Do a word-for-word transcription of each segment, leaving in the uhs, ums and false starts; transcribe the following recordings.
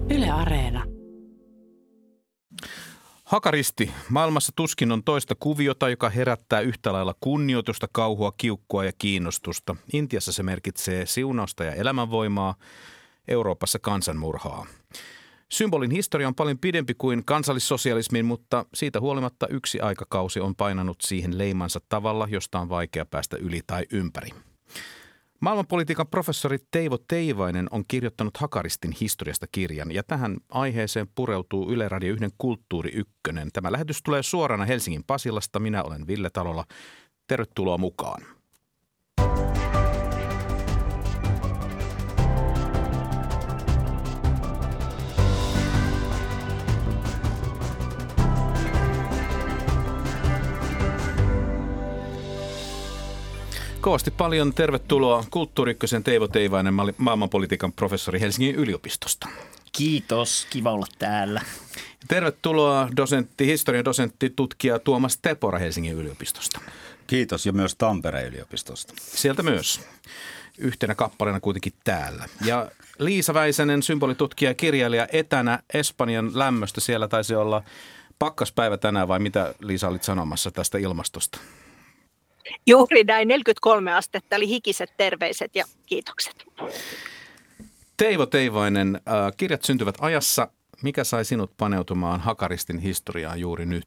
Yle Areena. Hakaristi. Maailmassa tuskin on toista kuviota, joka herättää yhtä lailla kunnioitusta, kauhua, kiukkua ja kiinnostusta. Intiassa se merkitsee siunausta ja elämänvoimaa, Euroopassa kansanmurhaa. Symbolin historia on paljon pidempi kuin kansallissosialismin, mutta siitä huolimatta yksi aikakausi on painanut siihen leimansa tavalla, josta on vaikea päästä yli tai ympäri. Maailmanpolitiikan professori Teivo Teivainen on kirjoittanut Hakaristin historiasta kirjan ja tähän aiheeseen pureutuu Yle Radio yhden Kulttuuri Ykkönen. Tämä lähetys tulee suorana Helsingin Pasilasta. Minä olen Ville Talola. Tervetuloa mukaan. Kovasti paljon tervetuloa Kulttuuri Ykkösen Teivo Teivainen, maailmanpolitiikan professori Helsingin yliopistosta. Kiitos, kiva olla täällä. Tervetuloa dosentti, historian dosentti, tutkija Tuomas Tepora Helsingin yliopistosta. Kiitos ja myös Tampereen yliopistosta. Sieltä myös. Yhtenä kappaleena kuitenkin täällä. Ja Liisa Väisänen, symbolitutkija ja kirjailija etänä Espanjan lämmöstä. Siellä taisi olla pakkaspäivä tänään vai mitä Liisa olit sanomassa tästä ilmastosta? Juuri näin, neljäkymmentäkolme astetta, eli hikiset terveiset ja kiitokset. Teivo Teivainen, äh, kirjat syntyvät ajassa. Mikä sai sinut paneutumaan Hakaristin historiaan juuri nyt?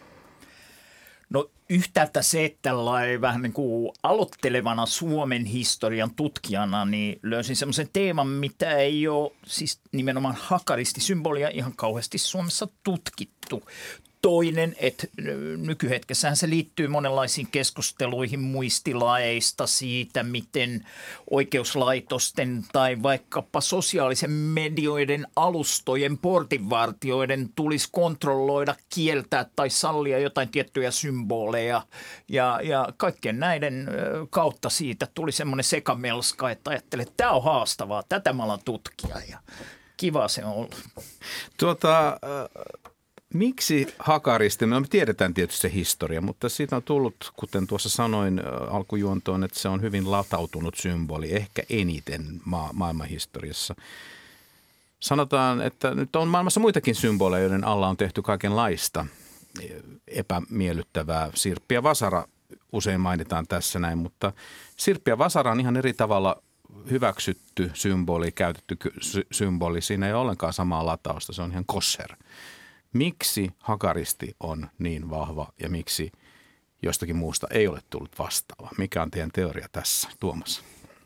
No yhtäältä se, että tällainen vähän niin kuin aloittelevana Suomen historian tutkijana, niin löysin semmoisen teeman, mitä ei ole siis nimenomaan hakaristisymbolia ihan kauheasti Suomessa tutkittu. Toinen, että nykyhetkessähän se liittyy monenlaisiin keskusteluihin muistilaeista siitä, miten oikeuslaitosten tai vaikkapa sosiaalisen medioiden alustojen portinvartijoiden tulisi kontrolloida, kieltää tai sallia jotain tiettyjä symboleja. Ja, ja kaikkien näiden kautta siitä tuli semmoinen sekamelska, että ajattelin, että tämä on haastavaa, tätä mä alan tutkia ja kiva se on ollut. Tuota... Äh... Miksi hakaristi? No me tiedetään tietysti se historia, mutta siitä on tullut, kuten tuossa sanoin alkujuontoon, että se on hyvin latautunut symboli, ehkä eniten ma- maailmanhistoriassa. Sanotaan, että nyt on maailmassa muitakin symboleja, joiden alla on tehty kaikenlaista epämiellyttävää. Sirppi ja vasara usein mainitaan tässä näin, mutta sirppi ja vasara on ihan eri tavalla hyväksytty symboli, käytetty sy- symboli. Siinä ei ole ollenkaan samaa latausta, se on ihan kosher. Miksi hakaristi on niin vahva ja miksi jostakin muusta ei ole tullut vastaava? Mikä on teidän teoria tässä, Tuomas?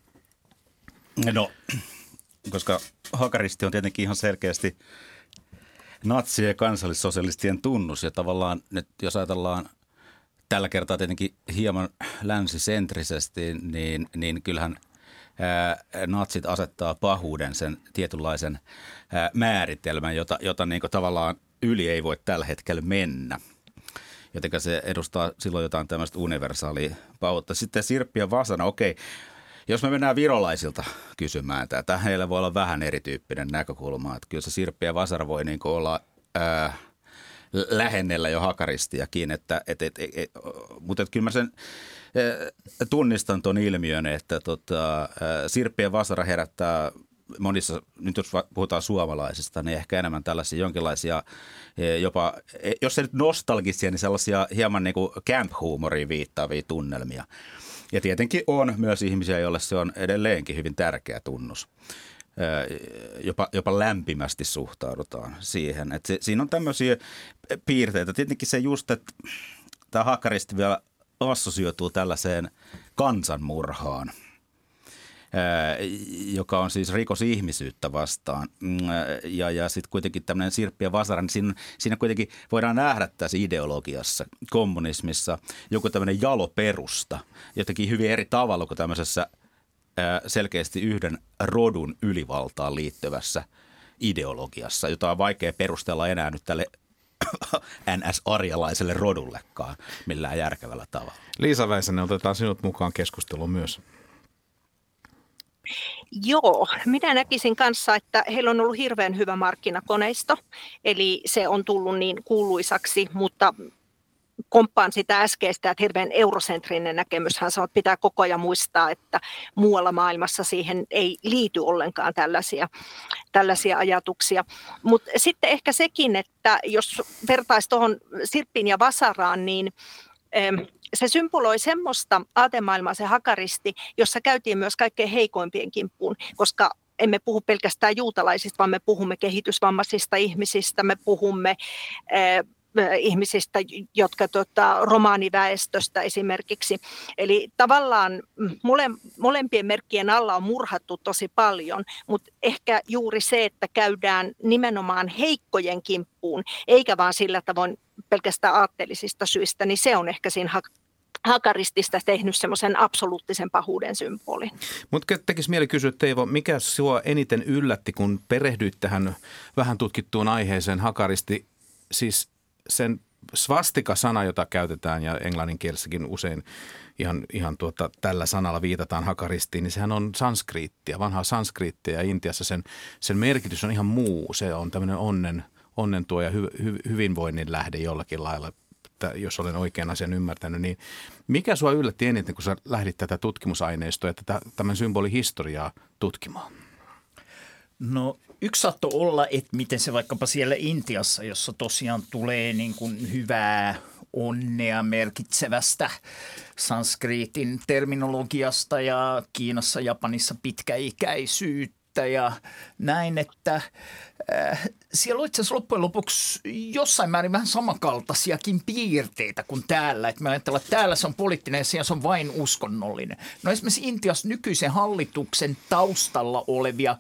No, koska hakaristi on tietenkin ihan selkeästi natsien ja kansallissosialistien tunnus. Ja tavallaan nyt jos ajatellaan tällä kertaa tietenkin hieman länsisentrisesti, niin, niin kyllähän ää, natsit asettaa pahuuden sen tietynlaisen ää, määritelmän, jota, jota niin kuin tavallaan yli ei voi tällä hetkellä mennä. Jotenka se edustaa silloin jotain tämmöistä universaalia pautta. Sitten sirppi ja vasara, okei, jos me mennään virolaisilta kysymään tätä, heillä voi olla vähän erityyppinen näkökulma. Että kyllä se sirppi ja vasara voi niin kuin olla ää, lähennellä jo hakaristiakin, että, et, et, et, et, mutta et kyllä mä sen ää, tunnistan ton ilmiön, että tota, ää, sirppi ja vasara herättää monissa, nyt jos puhutaan suomalaisista, niin ehkä enemmän tällaisia jonkinlaisia jopa, jos ei nyt nostalgisia, niin sellaisia hieman niin kuin camp-huumoriin viittaavia tunnelmia. Ja tietenkin on myös ihmisiä, joille se on edelleenkin hyvin tärkeä tunnus. Jopa, jopa lämpimästi suhtaudutaan siihen. Että se, siinä on tämmöisiä piirteitä. Tietenkin se just, että tämä hakaristi vielä assosioituu tällaiseen kansanmurhaan, joka on siis rikos ihmisyyttä vastaan. Ja, ja sitten kuitenkin tämmöinen sirppi ja vasara, niin siinä, siinä kuitenkin voidaan nähdä tässä ideologiassa, kommunismissa, joku tämmöinen jaloperusta, jotenkin hyvin eri tavalla kuin tämmöisessä selkeästi yhden rodun ylivaltaan liittyvässä ideologiassa, jota on vaikea perustella enää nyt tälle N S-arjalaiselle rodullekaan millään järkevällä tavalla. Liisa Väisänen, otetaan sinut mukaan keskusteluun myös. Joo, minä näkisin kanssa, että heillä on ollut hirveän hyvä markkinakoneisto, eli se on tullut niin kuuluisaksi, mutta komppaan sitä äskeistä, että hirveän eurosentrinen näkemys. Hän sanoo, että pitää koko ajan muistaa, että muualla maailmassa siihen ei liity ollenkaan tällaisia, tällaisia ajatuksia. Mutta sitten ehkä sekin, että jos vertaisi tuohon Sirppiin ja Vasaraan, niin se symboloi semmoista aatemaailmaa, se hakaristi, jossa käytiin myös kaikkein heikoimpien kimppuun, koska emme puhu pelkästään juutalaisista, vaan me puhumme kehitysvammaisista ihmisistä, me puhumme eh, ihmisistä, jotka tota, romaaniväestöstä esimerkiksi. Eli tavallaan mole, molempien merkkien alla on murhattu tosi paljon, mutta ehkä juuri se, että käydään nimenomaan heikkojen kimppuun, eikä vaan sillä tavoin pelkästään aatteellisista syistä, niin se on ehkä siinä hakaristista tehnyt semmoisen absoluuttisen pahuuden symbolin. Mutta tekisi mieli kysyä, Teivo, mikä sinua eniten yllätti, kun perehdyit tähän vähän tutkittuun aiheeseen hakaristi, siis sen svastika-sana, jota käytetään ja englanninkielessäkin usein ihan, ihan tuota, tällä sanalla viitataan hakaristiin, niin sehän on sanskriittia, vanhaa sanskriittia ja Intiassa sen, sen merkitys on ihan muu. Se on tämmöinen onnen, onnen tuo ja hy, hy, hyvinvoinnin lähde jollakin lailla, että jos olen oikein asian ymmärtänyt. Niin mikä sua yllätti eniten, kun sä lähdit tätä tutkimusaineistoa ja tätä, tämän symbolihistoriaa tutkimaan? No yksi saattoi olla, että miten se vaikkapa siellä Intiassa, jossa tosiaan tulee niin kuin hyvää onnea merkitsevästä sanskriitin terminologiasta ja Kiinassa, Japanissa pitkäikäisyyttä ja näin, että äh, siellä on itse asiassa loppujen lopuksi jossain määrin vähän samankaltaisiakin piirteitä kuin täällä. Että me ajatellaan, että täällä se on poliittinen ja siellä se on vain uskonnollinen. No esimerkiksi Intiassa nykyisen hallituksen taustalla olevia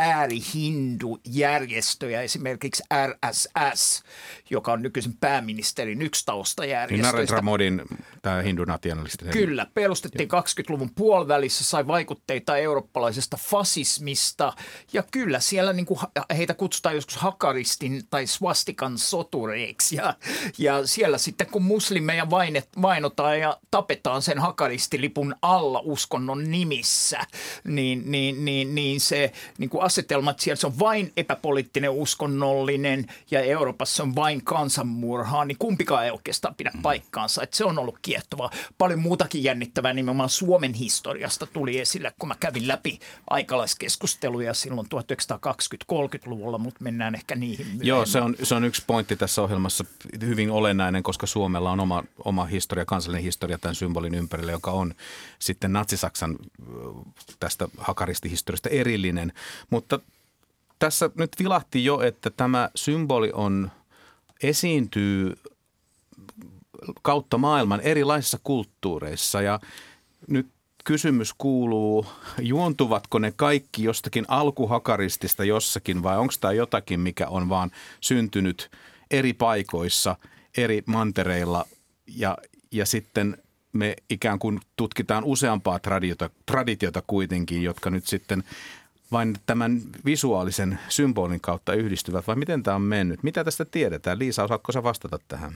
ääri-hindu-järjestöjä, esimerkiksi R S S, joka on nykyisen pääministerin yksi taustajärjestöistä. Narendra Modin, tämä hindunationalisti. Kyllä, perustettiin kaksikymmentäluvun puolivälissä, sai vaikutteita eurooppalaisesta fasismista ja kyllä siellä niin kuin heitä kutsutaan joskus hakaristin tai swastikan sotureiksi ja, ja siellä sitten kun muslimeja vainet, vainotaan ja tapetaan sen hakaristilipun alla uskonnon nimissä, niin, niin, niin, niin se niin kuin asetelma, että siellä se on vain epäpoliittinen uskonnollinen ja Euroopassa on vain kansanmurhaa, niin kumpikaan ei oikeastaan pidä paikkaansa. Että se on ollut kiehtovaa. Paljon muutakin jännittävää nimenomaan Suomen historiasta tuli esille, kun mä kävin läpi aikalaiskeskusteluja silloin tuhatyhdeksänsataakaksikymmentä-kolmekymmentäluvulla, mutta mennään ehkä niihin myöhemmin. Joo, se on, se on yksi pointti tässä ohjelmassa hyvin olennainen, koska Suomella on oma, oma historia, kansallinen historia tämän symbolin ympärille, joka on sitten Natsi-Saksan tästä hakaristihistoriasta erillinen. Mutta tässä nyt vilahti jo, että tämä symboli on, esiintyy kautta maailman erilaisissa kulttuureissa ja nyt kysymys kuuluu, juontuvatko ne kaikki jostakin alkuhakaristista jossakin vai onko tämä jotakin, mikä on vaan syntynyt eri paikoissa, eri mantereilla ja, ja sitten me ikään kuin tutkitaan useampaa traditiota, traditiota kuitenkin, jotka nyt sitten vain tämän visuaalisen symbolin kautta yhdistyvät vai miten tämä on mennyt? Mitä tästä tiedetään? Liisa, osaatko sä vastata tähän?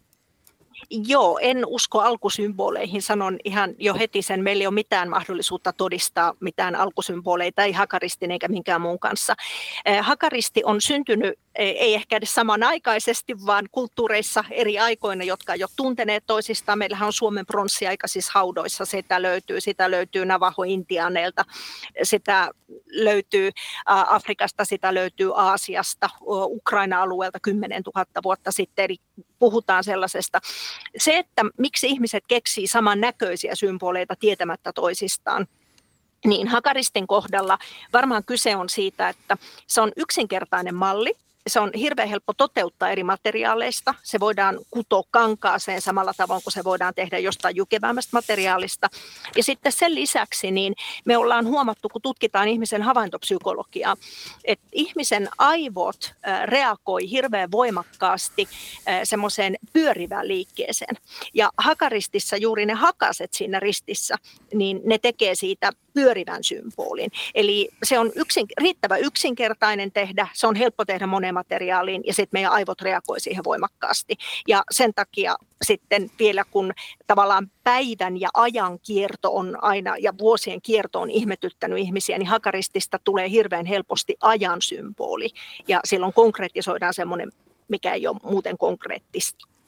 Joo, en usko alkusymboleihin, sanon ihan jo heti sen. Meillä ei ole mitään mahdollisuutta todistaa mitään alkusymboleita, ei hakaristin eikä minkään muun kanssa. Hakaristi on syntynyt ei ehkä edes samanaikaisesti, vaan kulttuureissa eri aikoina, jotka jo tunteneet toisistaan. Meillähän on Suomen pronssiaikaisissa haudoissa, sitä löytyy, sitä löytyy Navajo-intiaaneilta, sitä löytyy Afrikasta, sitä löytyy Aasiasta, Ukraina-alueelta kymmenen tuhatta vuotta sitten, eli puhutaan sellaisesta. Se, että miksi ihmiset keksii samannäköisiä symboleita tietämättä toisistaan, niin hakaristin kohdalla varmaan kyse on siitä, että se on yksinkertainen malli. Se on hirveän helppo toteuttaa eri materiaaleista. Se voidaan kutoa kankaaseen samalla tavoin kuin se voidaan tehdä jostain jykevämmästä materiaalista. Ja sitten sen lisäksi niin me ollaan huomattu, kun tutkitaan ihmisen havaintopsykologiaa, että ihmisen aivot reagoi hirveän voimakkaasti semmoiseen pyörivään liikkeeseen. Ja hakaristissa juuri ne hakaset siinä ristissä, niin ne tekee siitä pyörivän symbolin. Eli se on yksin, riittävä yksinkertainen tehdä, se on helppo tehdä moneen materiaaliin ja sitten meidän aivot reagoi siihen voimakkaasti. Ja sen takia sitten vielä kun tavallaan päivän ja ajan kierto on aina ja vuosien kierto on ihmetyttänyt ihmisiä, niin hakaristista tulee hirveän helposti ajan symboli ja silloin konkretisoidaan semmoinen, mikä ei ole muuten konkreettista.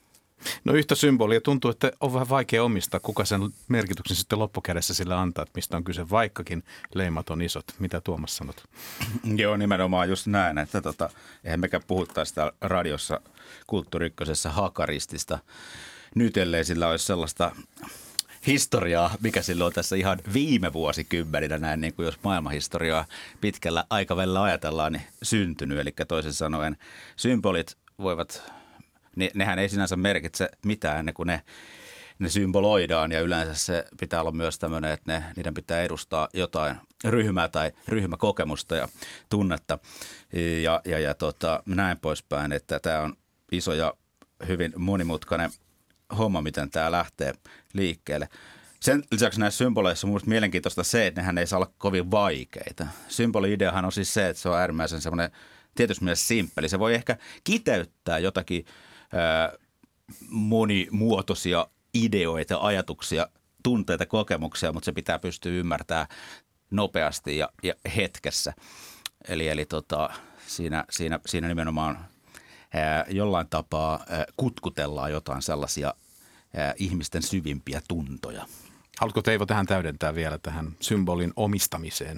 No yhtä symbolia tuntuu, että on vähän vaikea omistaa, kuka sen merkityksen sitten loppukädessä sillä antaa, että mistä on kyse, vaikkakin leimat on isot. Mitä Tuomas sanot? Joo, nimenomaan just näin, että tota, eihän mekään puhuttaisi täällä radiossa Kulttuuri Ykkösessä hakaristista nyt, ellei sillä olisi sellaista historiaa, mikä silloin tässä ihan viime vuosikymmeninä näin, niin kuin jos maailmanhistoriaa pitkällä aikavälillä ajatellaan, niin syntynyt. Eli toisin sanoen symbolit voivat, ne, nehän ei sinänsä merkitse mitään ennen kuin ne, ne symboloidaan, ja yleensä se pitää olla myös tämmöinen, että ne, niiden pitää edustaa jotain ryhmää tai ryhmäkokemusta ja tunnetta ja, ja, ja tota, näin poispäin, että tämä on iso ja hyvin monimutkainen homma, miten tämä lähtee liikkeelle. Sen lisäksi näissä symboleissa on mielestäni mielenkiintoista se, että nehän ei saa olla kovin vaikeita. Symboli-ideahan on siis se, että se on äärimmäisen semmoinen tietysti mielessä simppeli. Se voi ehkä kiteyttää jotakin ää, monimuotoisia ideoita, ajatuksia, tunteita, kokemuksia, mutta se pitää pystyä ymmärtämään nopeasti ja, ja hetkessä. Eli, eli tota, siinä, siinä, siinä nimenomaan ää, jollain tapaa ää, kutkutellaan jotain sellaisia ää, ihmisten syvimpiä tuntoja. Haluatko Teivo tähän täydentää vielä tähän symbolin omistamiseen?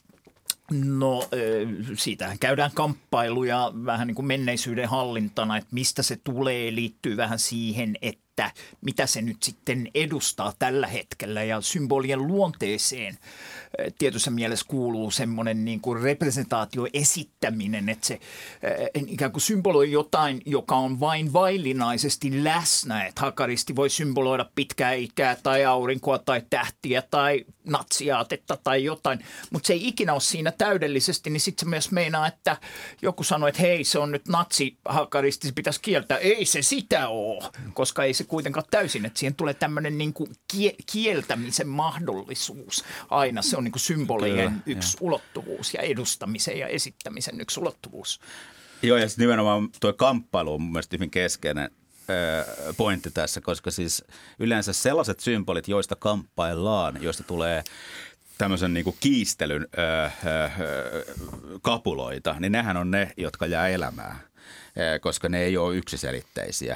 No siitähän käydään kamppailuja vähän niin kuin menneisyyden hallintana, että mistä se tulee, liittyy vähän siihen, että mitä se nyt sitten edustaa tällä hetkellä, ja symbolien luonteeseen tietyssä mielessä kuuluu semmoinen niin kuin representaatio, esittäminen, että se ikään kuin symboloi jotain, joka on vain vaillinaisesti läsnä, että hakaristi voi symboloida pitkää ikää tai aurinkoa tai tähtiä tai natsiaatetta tai jotain, mutta se ei ikinä ole siinä täydellisesti, niin sitten se myös meinaa, että joku sanoo, että hei, se on nyt natsihakaristi, se pitäisi kieltää. Ei se sitä ole, koska ei se kuitenkaan täysin, että siihen tulee tämmöinen niin kuin kieltämisen mahdollisuus aina. Se on niin kuin symbolien Kyllä, yksi jo. ulottuvuus ja edustamisen ja esittämisen yksi ulottuvuus. Joo, ja sitten nimenomaan tuo kamppailu on mun mielestä hyvin keskeinen pointti tässä, koska siis yleensä sellaiset symbolit, joista kamppaillaan, joista tulee tämmöisen niin kuin kiistelyn öö, öö, kapuloita, niin nehän on ne, jotka jää elämään, koska ne ei ole yksiselitteisiä.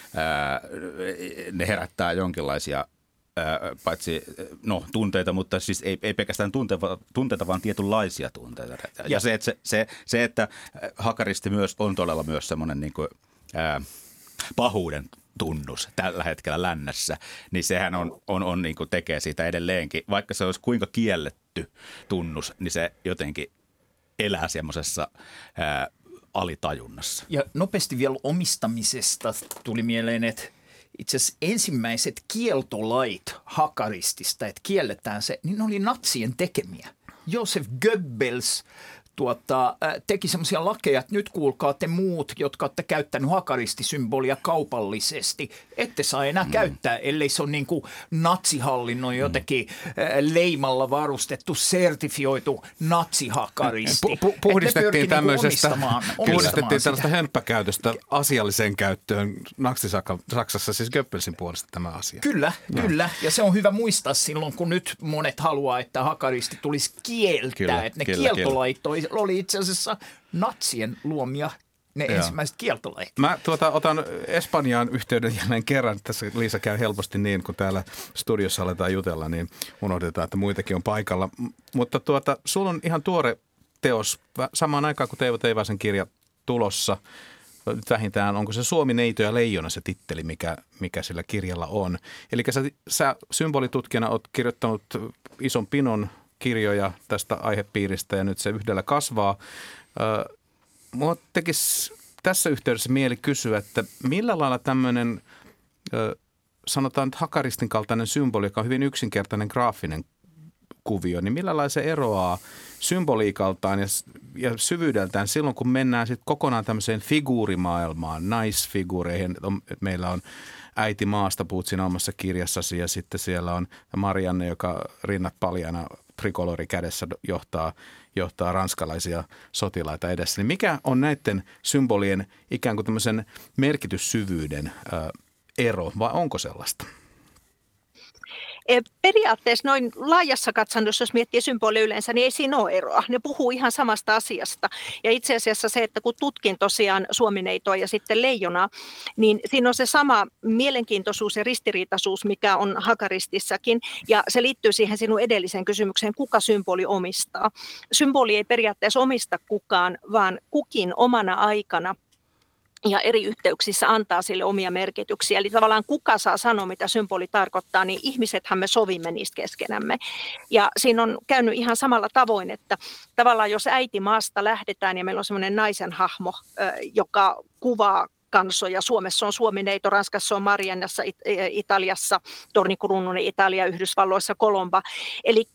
Öö, ne herättää jonkinlaisia öö, paitsi no, tunteita, mutta siis ei, ei pelkästään tunteita, tunteita, vaan tietynlaisia tunteita. Ja, ja se, että se, se, se, että hakaristi myös on todella myös semmoinen niin kuin öö, pahuuden tunnus tällä hetkellä lännässä, niin sehän on, on, on niin kuin tekee siitä edelleenkin. Vaikka se olisi kuinka kielletty tunnus, niin se jotenkin elää semmoisessa ää, alitajunnassa. Ja nopeasti vielä omistamisesta tuli mieleen, että itse asiassa ensimmäiset kieltolait hakaristista, että kielletään se, niin ne oli natsien tekemiä. Josef Goebbels Tuota, teki semmoisia lakeja, että nyt kuulkaa te muut, jotka olette käyttänyt hakaristisymbolia kaupallisesti, ette saa enää mm. käyttää, ellei se on niin kuin natsihallinnon jotenkin mm. leimalla varustettu, sertifioitu natsihakaristi. Pu- pu- puhdistettiin tämmöisestä, niin omistamaan, puhdistettiin tällaista hömppäkäytöstä asialliseen käyttöön Natsi-Saksassa, siis Goebbelsin puolesta tämä asia. Kyllä, no. kyllä. Ja se on hyvä muistaa silloin, kun nyt monet haluaa, että hakaristi tulisi kieltää, kyllä, että ne kyllä, kieltolait kyllä. oli itse asiassa natsien luomia ne Joo. ensimmäiset kieltolait. Mä tuota, otan Espanjaan yhteyden jälleen kerran. Tässä Liisa käy helposti niin, kun täällä studiossa aletaan jutella, niin unohdetaan, että muitakin on paikalla. M- mutta tuota, sulla on ihan tuore teos samaan aikaan kuin Teivo Teivaisen kirja tulossa. Nyt vähintään, onko se Suomi, neito ja leijona se titteli, mikä, mikä sillä kirjalla on. Eli sä, sä symbolitutkijana oot kirjoittanut ison pinon kirjoja tästä aihepiiristä ja nyt se yhdellä kasvaa. Mua tekisi tässä yhteydessä mieli kysyä, että millä lailla tämmöinen, sanotaan nyt hakaristin kaltainen symboli, joka on hyvin yksinkertainen graafinen kuvio, niin millä lailla se eroaa symboliikaltaan ja, ja syvyydeltään silloin, kun mennään sitten kokonaan tämmöiseen figuurimaailmaan, naisfiguureihin. Meillä on Äiti maasta, puhut siinä omassa kirjassasi, ja sitten siellä on Marianne, joka rinnat paljana trikolori kädessä johtaa, johtaa ranskalaisia sotilaita edessä. Niin mikä on näiden symbolien ikään kuin tämmöisen merkityssyvyyden ö, ero, vai onko sellaista? Periaatteessa noin laajassa katsannossa, jos miettii symboleja yleensä, niin ei siinä ole eroa. Ne puhuu ihan samasta asiasta. Ja itse asiassa se, että kun tutkin tosiaan suomineitoa ja sitten leijonaa, niin siinä on se sama mielenkiintoisuus ja ristiriitaisuus, mikä on hakaristissakin. Ja se liittyy siihen sinun edelliseen kysymykseen, kuka symboli omistaa. Symboli ei periaatteessa omista kukaan, vaan kukin omana aikana ja eri yhteyksissä antaa sille omia merkityksiä. Eli tavallaan kuka saa sanoa, mitä symboli tarkoittaa, niin ihmisethän me sovimme niistä keskenämme. Ja siinä on käynyt ihan samalla tavoin, että tavallaan jos äitimaasta lähdetään ja meillä on semmoinen naisen hahmo, joka kuvaa kansoja. Suomessa on suomineito, Ranskassa on Mariannassa, Italiassa Tornikruununen, Italia, Yhdysvalloissa Colomba. Eli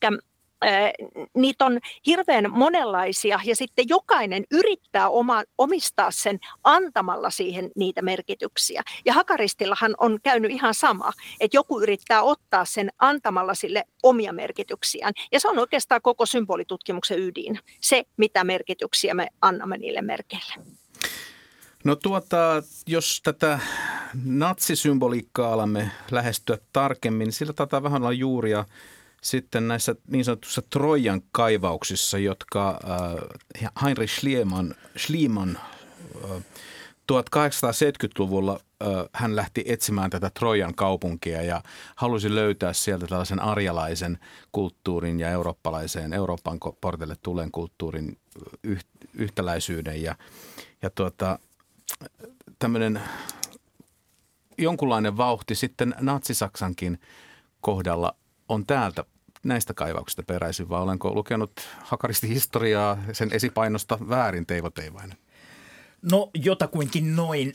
niitä on hirveän monenlaisia ja sitten jokainen yrittää oma, omistaa sen antamalla siihen niitä merkityksiä. Ja hakaristillahan on käynyt ihan sama, että joku yrittää ottaa sen antamalla sille omia merkityksiään. Ja se on oikeastaan koko symbolitutkimuksen ydin, se mitä merkityksiä me annamme niille merkeille. No tuota, jos tätä natsisymboliikkaa alamme lähestyä tarkemmin, niin sillä taitaa vähän olla juuria sitten näissä niin sanotussa Trojan kaivauksissa, jotka äh, Heinrich Schliemann, Schliemann äh, tuhatkahdeksansataaseitsemänkymmentäluvulla äh, hän lähti etsimään tätä Trojan kaupunkia ja halusi löytää sieltä tällaisen arjalaisen kulttuurin ja eurooppalaiseen, Euroopan portille tulen kulttuurin yht, yhtäläisyyden ja, ja tuota, tämmöinen jonkunlainen vauhti sitten Natsi-Saksankin kohdalla on täältä näistä kaivauksista peräisin, vai olenko lukenut hakaristin historiaa sen esipainosta väärin, Teivo Teivainen? No jotakuinkin noin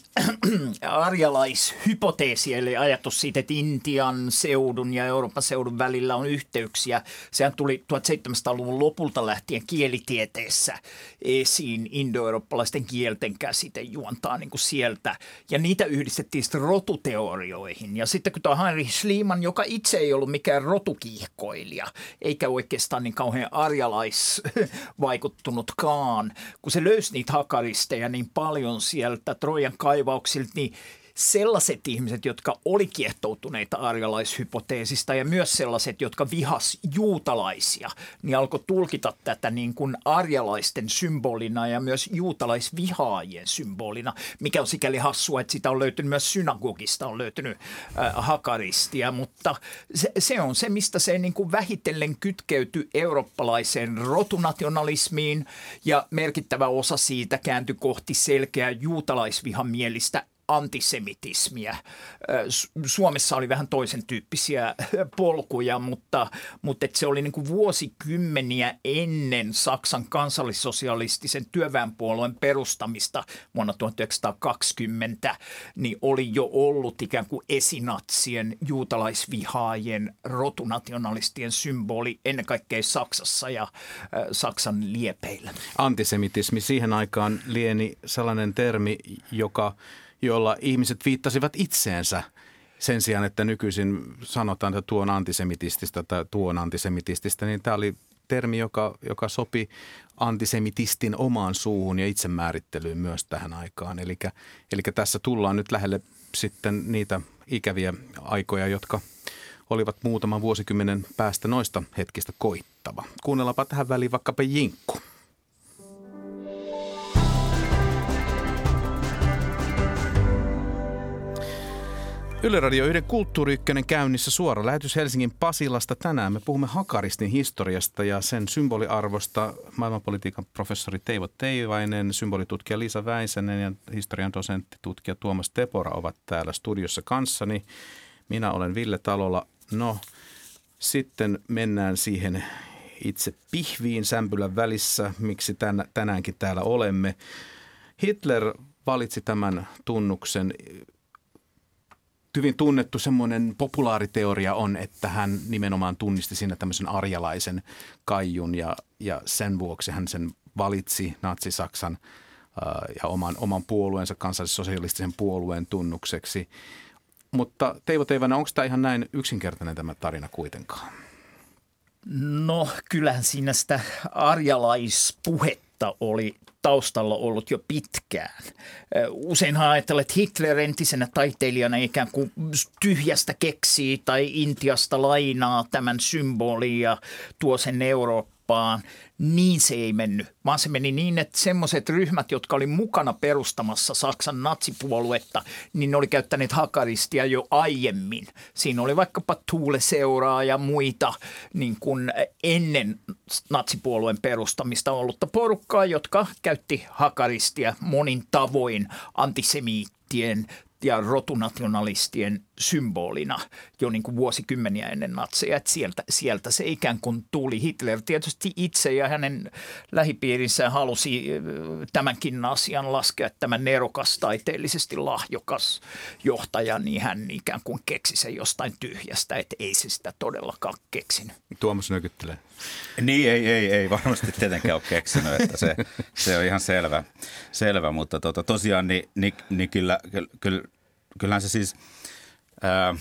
arjalaishypoteesi, eli ajatus siitä, että Intian seudun ja Euroopan seudun välillä on yhteyksiä. Sehän tuli tuhatseitsemänsataaluvun lopulta lähtien kielitieteessä esiin, indoeurooppalaisten kielten käsite juontaa niin kuin sieltä. Ja niitä yhdistettiin sitten rotuteorioihin. Ja sitten kun tämä Heinrich Schliemann, joka itse ei ollut mikään rotukiihkoilija, eikä oikeastaan niin kauhean arjalaisvaikuttunutkaan, kun se löysi niitä hakaristeja niin paljon sieltä Trojan kaivauksilta, niin sellaiset ihmiset, jotka oli kiehtoutuneita arjalaishypoteesista ja myös sellaiset, jotka vihas juutalaisia, niin alkoi tulkita tätä niin kuin arjalaisten symbolina ja myös juutalaisvihaajien symbolina, mikä on sikäli hassua, että sitä on löytynyt myös synagogista, on löytynyt äh, hakaristia, mutta se, se on se, mistä se niin kuin vähitellen kytkeytyi eurooppalaiseen rotunationalismiin ja merkittävä osa siitä kääntyi kohti selkeää juutalaisvihamielistä antisemitismiä. Suomessa oli vähän toisen tyyppisiä polkuja, mutta, mutta se oli niin kuin vuosikymmeniä ennen Saksan kansallissosialistisen työväenpuolueen perustamista vuonna tuhatyhdeksänsataakaksikymmentä, niin oli jo ollut ikään kuin esinatsien, juutalaisvihaajien, rotunationalistien symboli ennen kaikkea Saksassa ja Saksan liepeillä. Antisemitismi siihen aikaan lieni sellainen termi, joka jolla ihmiset viittasivat itseensä sen sijaan, että nykyisin sanotaan, että tuo on antisemitististä tai tuo on antisemitististä, niin tämä oli termi, joka, joka sopi antisemitistin omaan suuhun ja itsemäärittelyyn myös tähän aikaan. Eli, eli tässä tullaan nyt lähelle sitten niitä ikäviä aikoja, jotka olivat muutaman vuosikymmenen päästä noista hetkistä koittava. Kuunnellaanpa tähän väliin vaikkapa Jinkku. Yle Radio yksi Kulttuuri Ykkönen käynnissä suora lähetys Helsingin Pasilasta. Tänään me puhumme hakaristin historiasta ja sen symboliarvosta. Maailmanpolitiikan professori Teivo Teivainen, symbolitutkija Liisa Väisänen ja historian dosentti tutkija Tuomas Tepora ovat täällä studiossa kanssani. Minä olen Ville Talola. No, sitten mennään siihen itse pihviin sämpylän välissä, miksi tän, tänäänkin täällä olemme. Hitler valitsi tämän tunnuksen. Hyvin tunnettu semmoinen populaariteoria on, että hän nimenomaan tunnisti siinä tämmöisen arjalaisen kaijun ja, ja sen vuoksi hän sen valitsi Natsi-Saksan ää, ja oman, oman puolueensa, kansallissosialistisen puolueen tunnukseksi. Mutta Teivo Teivainen, onko tämä ihan näin yksinkertainen tämä tarina kuitenkaan? No kyllähän siinä sitä arjalaispuhetta symboleita oli taustalla ollut jo pitkään. Useinhan ajatellaan, että Hitler entisenä taiteilijana ikään kuin tyhjästä keksii tai Intiasta lainaa tämän symbolin ja tuo sen Eurooppaan. Niin se ei mennyt, vaan se meni niin, että semmoiset ryhmät, jotka oli mukana perustamassa Saksan natsipuoluetta, niin ne oli käyttäneet hakaristia jo aiemmin. Siinä oli vaikkapa Thule-seuraa ja muita niin kuin ennen natsipuolueen perustamista ollutta porukkaa, jotka käytti hakaristia monin tavoin antisemiittien ja rotunationalistien symbolina jo niin kuin vuosikymmeniä ennen natseja. Että sieltä, sieltä se ikään kuin tuli. Hitler tietysti itse ja hänen lähipiirinsä halusi tämänkin asian laskea, että tämä nerokas, taiteellisesti lahjokas johtaja, niin hän ikään kuin keksi sen jostain tyhjästä, että ei se sitä todellakaan keksinyt. Tuomas nykyttelee. Niin, ei, ei, ei varmasti tietenkään ole keksinyt, että se, se on ihan selvä, selvä mutta tota, tosiaan niin, niin, niin kyllä, kyllä, kyllähän se siis ää,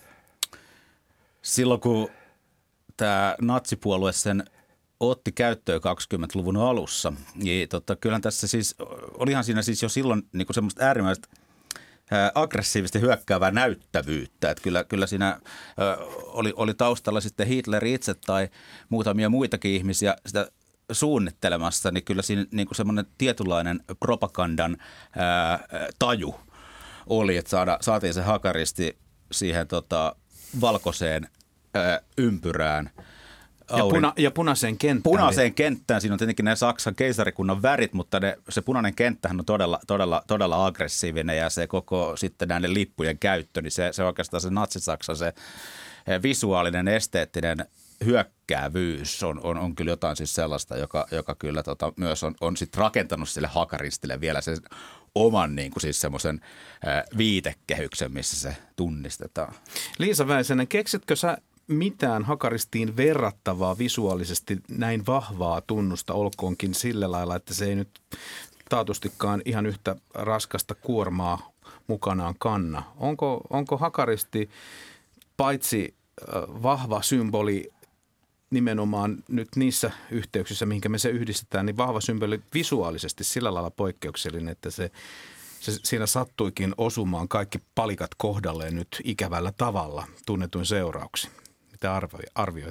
silloin kun tämä natsipuolue sen otti käyttöön kaksikymmentäluvun alussa, niin tota, kyllähän tässä siis, olihan siinä siis jo silloin niin kuin semmoista äärimmäistä aggressiivisesti hyökkäävää näyttävyyttä. Että kyllä, kyllä siinä ö, oli, oli taustalla sitten Hitler itse tai muutamia muitakin ihmisiä sitä suunnittelemassa, niin kyllä siinä niin kuin semmoinen tietynlainen propagandan ää, taju oli, että saada, saatiin se hakaristi siihen tota, valkoiseen ää, ympyrään. Ja, puna, ja punaiseen kenttään. Punaiseen kenttään. Siinä on tietenkin ne Saksan keisarikunnan värit, mutta ne, se punainen kenttähän on todella, todella, todella aggressiivinen ja se koko sitten näiden lippujen käyttö, niin se, se oikeastaan se natsi-Saksan se visuaalinen, esteettinen hyökkäävyys on, on, on kyllä jotain siis sellaista, joka, joka kyllä tota, myös on, on sitten rakentanut sille hakaristille vielä sen oman niin kuin siis semmoisen viitekehyksen, missä se tunnistetaan. Liisa Väisänen, keksitkö sä mitään hakaristiin verrattavaa visuaalisesti näin vahvaa tunnusta, olkoonkin sillä lailla, että se ei nyt taatustikaan ihan yhtä raskasta kuormaa mukanaan kanna. Onko, onko hakaristi paitsi vahva symboli nimenomaan nyt niissä yhteyksissä, mihinkä me se yhdistetään, niin vahva symboli visuaalisesti sillä lailla poikkeuksellinen, että se, se siinä sattuikin osumaan kaikki palikat kohdalleen nyt ikävällä tavalla tunnetuin seurauksin. Mitä arvioit?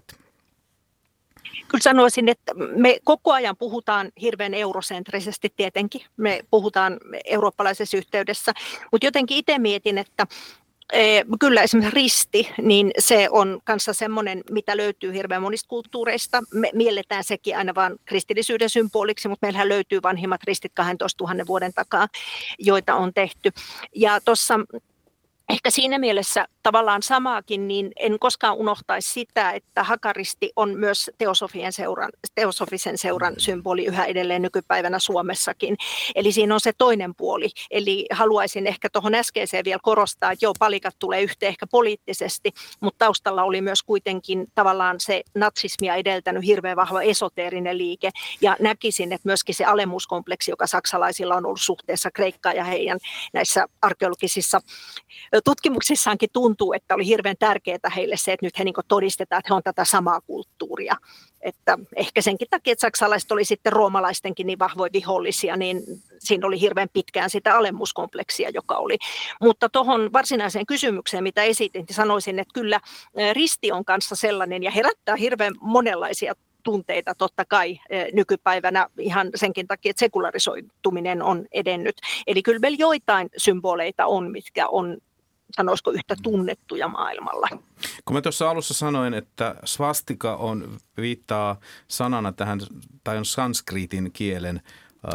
Kyllä sanoisin, että me koko ajan puhutaan hirveän eurosentrisesti tietenkin. Me puhutaan eurooppalaisessa yhteydessä, mutta jotenkin itse mietin, että kyllä esimerkiksi risti, niin se on kanssa semmoinen, mitä löytyy hirveän monista kulttuureista. Me mielletään sekin aina vain kristillisyyden symboliksi, mutta meillähän löytyy vanhimmat ristit kaksitoistatuhatta vuoden takaa, joita on tehty. Ja tuossa ehkä siinä mielessä tavallaan samaakin, niin en koskaan unohtaisi sitä, että hakaristi on myös teosofien seuran, teosofisen seuran symboli yhä edelleen nykypäivänä Suomessakin. Eli siinä on se toinen puoli. Eli haluaisin ehkä tuohon äskeiseen vielä korostaa, että joo, palikat tulee yhteen ehkä poliittisesti, mutta taustalla oli myös kuitenkin tavallaan se natsismia edeltänyt hirveän vahva esoteerinen liike. Ja näkisin, että myöskin se alemuuskompleksi, joka saksalaisilla on ollut suhteessa Kreikkaan ja heidän näissä arkeologisissa tutkimuksissaankin tuntuu, että oli hirveän tärkeää heille se, että nyt he niin kuin todistetaan, että he on tätä samaa kulttuuria. Että ehkä senkin takia, että saksalaiset oli sitten roomalaistenkin niin vahvoja vihollisia, niin siinä oli hirveän pitkään sitä alemmuuskompleksia, joka oli. Mutta tuohon varsinaiseen kysymykseen, mitä esitin, niin sanoisin, että kyllä risti on kanssa sellainen ja herättää hirveän monenlaisia tunteita totta kai nykypäivänä ihan senkin takia, että sekularisoituminen on edennyt. Eli kyllä meillä joitain symboleita on, mitkä on, sanoisiko, yhtä tunnettuja maailmalla. Kun mä tuossa alussa sanoin, että svastika on, viittaa sanana tähän, tai on sanskritin kielen äh,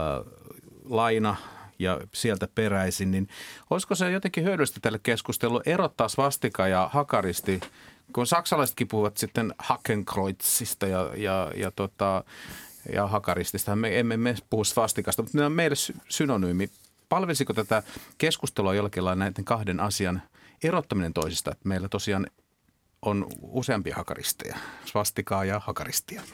laina ja sieltä peräisin, niin olisiko se jotenkin hyödyllistä tälle keskustelulle erottaa svastika ja hakaristi, kun saksalaisetkin puhuvat sitten Hakenkreuzista ja, ja, ja, tota, ja hakaristista. Me emme me puhu svastikasta, mutta ne on meille synonyymi. Palvelisiko tätä keskustelua jollakin lailla näiden kahden asian erottaminen toisista? Että meillä tosiaan on useampia hakaristeja, svastikaa ja hakaristia.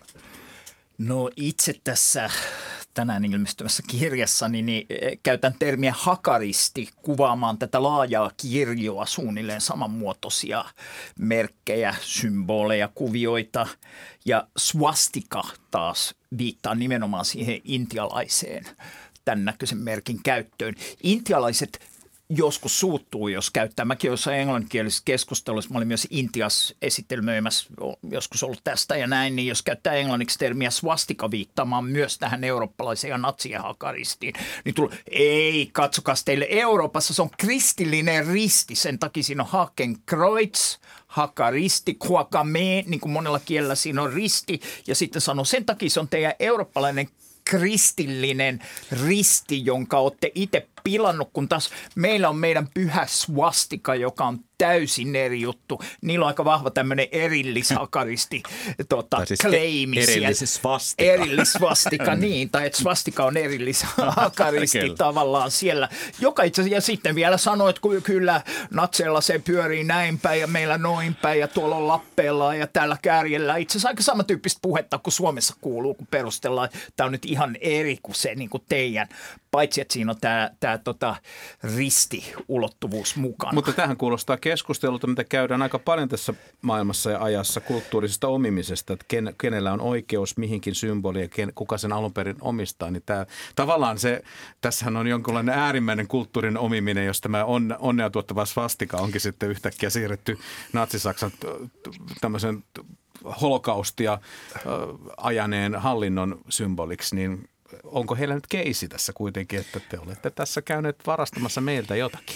No itse tässä tänään ilmestyvässä kirjassani niin käytän termiä hakaristi kuvaamaan tätä laajaa kirjoa, suunnilleen samanmuotoisia merkkejä, symboleja, kuvioita. Ja swastika taas viittaa nimenomaan siihen intialaiseen tämän näköisen merkin käyttöön. Intialaiset joskus suuttuu, jos käyttää. Mäkin jossain englanninkielisessä keskustelussa, mä olin myös Intiassa esittelmöimässä, joskus ollut tästä ja näin, niin jos käyttää englanniksi termiä swastika viittaamaan myös tähän eurooppalaiseen ja natsien hakaristiin, niin tulee, ei, katsokas teille Euroopassa, se on kristillinen risti, sen takia siinä on Hakenkreuz, hakaristi, kuakame, niin kuin monella kielellä siinä on risti, ja sitten sanoo, sen takia se on teidän eurooppalainen kristillinen risti, jonka olette itse pilannut, kun taas meillä on meidän pyhä swastika, joka on täysin eri juttu. Niillä on aika vahva tämmöinen erillishakaristi tota, siis claimi. Erillis-swastika. Erillis-swastika, niin. Tai että swastika on erillishakaristi tavallaan siellä. Joka itse asiassa, ja sitten vielä sanoi, että kyllä natseilla se pyörii näin päin ja meillä noin päin ja tuolla on Lappeella ja täällä Kärjellä. Itse asiassa aika samantyyppistä puhetta kuin Suomessa kuuluu, kun perustellaan, että tämä on nyt ihan eri kuin se niin kuin teidän. Paitsi, että siinä on tämä, tämä tota, ristiulottuvuus mukana. Mutta tähän kuulostaa keskustelulta, mitä käydään aika paljon tässä maailmassa ja ajassa kulttuurisesta omimisesta, että ken, kenellä on oikeus mihinkin symboliin ja ken, kuka sen alun perin omistaa. Niin tämä, tavallaan se, tässähän on jonkinlainen äärimmäinen kulttuurin omiminen, jos tämä on, onnea tuottava svastika onkin sitten yhtäkkiä siirretty Natsi-Saksan tämmöisen holokaustia ajaneen hallinnon symboliksi, niin onko heillä nyt keisi tässä kuitenkin, että te olette tässä käyneet varastamassa meiltä jotakin?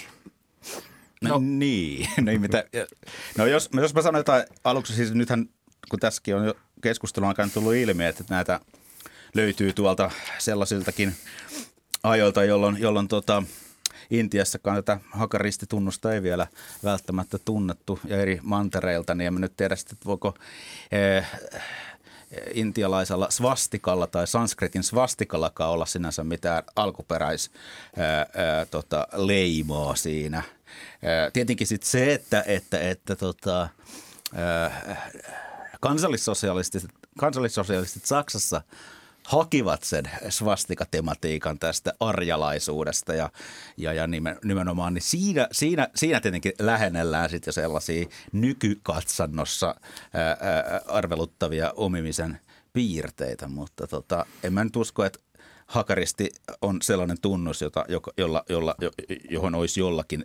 No niin. No, mitä, no jos, jos mä sanon jotain aluksi, siis nythän kun tässäkin on jo keskustelun aikana tullut ilmi, että näitä löytyy tuolta sellaisiltakin ajoilta, jolloin, jolloin tota, Intiassakaan tätä hakaristitunnusta ei vielä välttämättä tunnettu ja eri mantereilta, niin en mä nyt tiedä sitten, että voiko eh, intialaisella svastikalla tai sanskritin svastikallakaan olla sinänsä mitään alkuperäis ää, ää, tota, leimaa siinä. Ää, tietenkin sitten se, että, että, että tota, ää, kansallissosialistit, kansallissosialistit Saksassa hakivat sen svastikatematiikan tästä arjalaisuudesta ja, ja, ja nimenomaan niin siinä, siinä, siinä tietenkin lähennellään sitten jo sellaisia nykykatsannossa ää, ää, arveluttavia omimisen piirteitä, mutta tota, en mä nyt usko, että hakaristi on sellainen tunnus, jota, jolla, jolla, johon olisi jollakin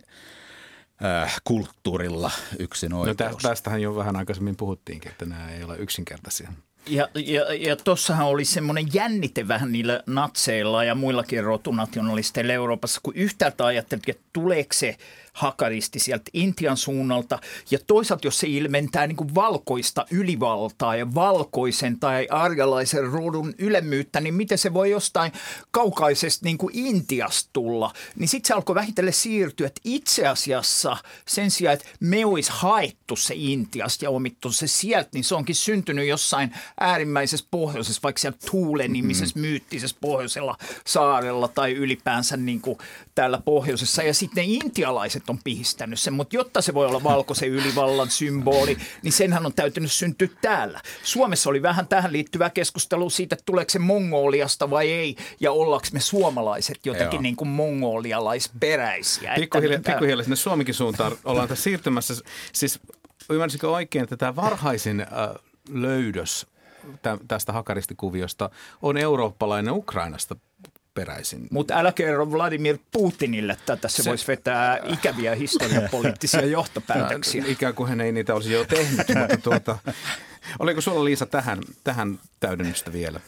ää, kulttuurilla yksin oikeus. No tästähän jo vähän aikaisemmin puhuttiinkin, että nämä ei ole yksinkertaisia. Ja, ja, ja tuossahan oli semmoinen jännite vähän niillä natseilla ja muillakin rotunationalisteilla Euroopassa, kun yhtäältä ajattelit, että tuleeko se hakaristi sieltä Intian suunnalta ja toisaalta jos se ilmentää niin kuin valkoista ylivaltaa ja valkoisen tai arjalaisen rodun ylemmyyttä, niin miten se voi jostain kaukaisesta niin kuin Intiasta tulla? Niin sitten se alkoi vähitellen siirtyä, että itse asiassa sen sijaan, että me olisi haettu se Intiasta ja omittu se sieltä, niin se onkin syntynyt jossain äärimmäisessä pohjoisessa, vaikka siellä Tuule-nimisessä myyttisessä pohjoisella saarella tai ylipäänsä niin kuin täällä pohjoisessa. Ja sitten ne intialaiset on pihistänyt sen, mutta jotta se voi olla valkoisen ylivallan symboli, niin senhän on täytynyt syntyä täällä. Suomessa oli vähän tähän liittyvää keskustelua siitä, että tuleeko se Mongoliasta vai ei, ja ollaanko me suomalaiset jotenkin niin kuin mongolialaisperäisiä. Pikkuhiljaa, pikkuhiljaa sinne Suomenkin suuntaan ollaan tässä siirtymässä. Siis ymmärsikö oikein, että tämä varhaisin äh, löydös tästä hakaristikuviosta on eurooppalainen Ukrainasta peräisin. Mutta älä kerro Vladimir Putinille tätä, se, se voisi vetää ikäviä historiapoliittisia johtopäätöksiä. No, ikään kuin hän ei niitä olisi jo tehnyt, mutta tuota, oliko sulla Liisa tähän, tähän täydennystä vielä?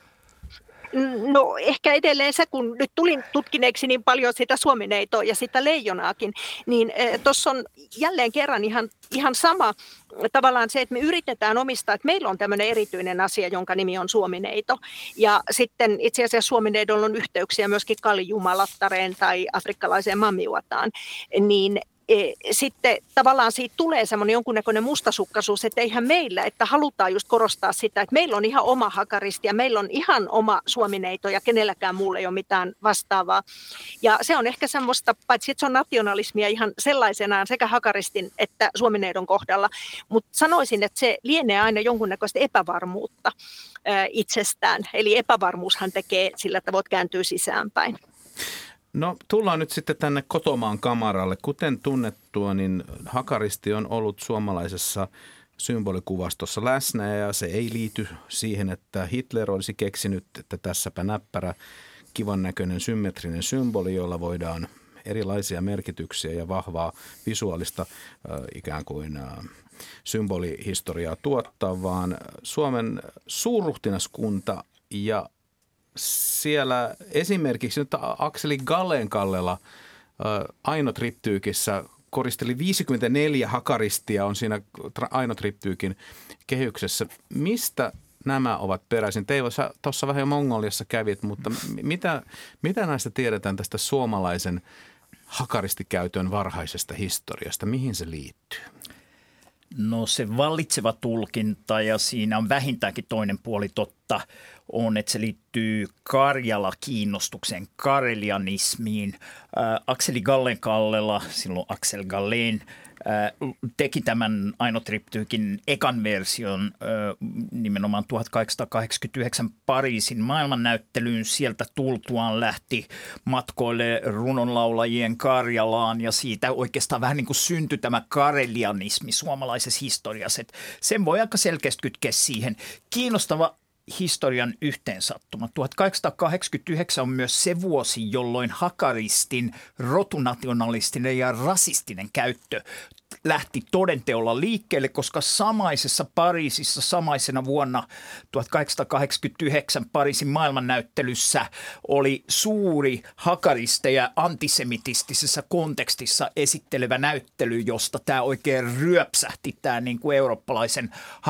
No ehkä edelleen se, kun nyt tulin tutkineeksi niin paljon sitä suomineitoa ja sitä leijonaakin, niin eh, tuossa on jälleen kerran ihan, ihan sama tavallaan se, että me yritetään omistaa, että meillä on tämmöinen erityinen asia, jonka nimi on suomineito. Ja sitten itse asiassa suomineidolla on yhteyksiä myöskin kallijumalattareen tai afrikkalaiseen mammiuataan, niin sitten tavallaan siitä tulee semmoinen jonkunnäköinen mustasukkaisuus, että eihän meillä, että halutaan just korostaa sitä, että meillä on ihan oma hakaristi ja meillä on ihan oma suomineito ja kenelläkään muulla ei ole mitään vastaavaa. Ja se on ehkä semmoista, paitsi että se on nationalismia ihan sellaisenaan sekä hakaristin että suomineidon kohdalla, mutta sanoisin, että se lienee aina jonkunnäköistä epävarmuutta ää, itsestään. Eli epävarmuushan tekee sillä, että voit kääntyä sisäänpäin. No tullaan nyt sitten tänne kotomaan kamaralle. Kuten tunnettua, niin hakaristi on ollut suomalaisessa symbolikuvastossa läsnä ja se ei liity siihen, että Hitler olisi keksinyt, että tässäpä näppärä kivan näköinen symmetrinen symboli, jolla voidaan erilaisia merkityksiä ja vahvaa visuaalista äh, ikään kuin äh, symbolihistoriaa tuottaa, vaan Suomen suurruhtinaskunta ja siellä esimerkiksi nyt Akseli Gallen-Kallella äh, Aino-triptyykissä koristeli viisikymmentäneljä hakaristia on siinä Aino-triptyykin kehyksessä. Mistä nämä ovat peräisin? Teivo, sä tuossa vähän Mongoliassa kävit, mutta mitä, mitä näistä tiedetään tästä suomalaisen hakaristikäytön varhaisesta historiasta? Mihin se liittyy? No se vallitseva tulkinta, ja siinä on vähintäänkin toinen puoli totta, on, että se liittyy Karjala-kiinnostukseen, karelianismiin. Ää, Akseli Gallen-Kallela, silloin Axel Gallen, ää, teki tämän Aino-triptyykin ekan version ää, nimenomaan tuhatkahdeksansataakahdeksankymmentäyhdeksän Pariisin maailmannäyttelyyn. Sieltä tultuaan lähti matkoille runonlaulajien Karjalaan, ja siitä oikeastaan vähän niin kuin syntyi tämä karelianismi suomalaisessa historiassa. Et sen voi aika selkeästi kytkeä siihen. Kiinnostava historian yhteensattuma. tuhatkahdeksansataakahdeksankymmentäyhdeksän on myös se vuosi, jolloin hakaristin rotunationalistinen ja rasistinen käyttö lähti todenteolla liikkeelle, koska samaisessa Pariisissa samaisena vuonna tuhatkahdeksansataakahdeksankymmentäyhdeksän Pariisin maailmannäyttelyssä oli suuri hakaristeja antisemitistisessä kontekstissa esittelevä näyttely, josta tämä oikein ryöpsähti tämä niin kuin eurooppalaisen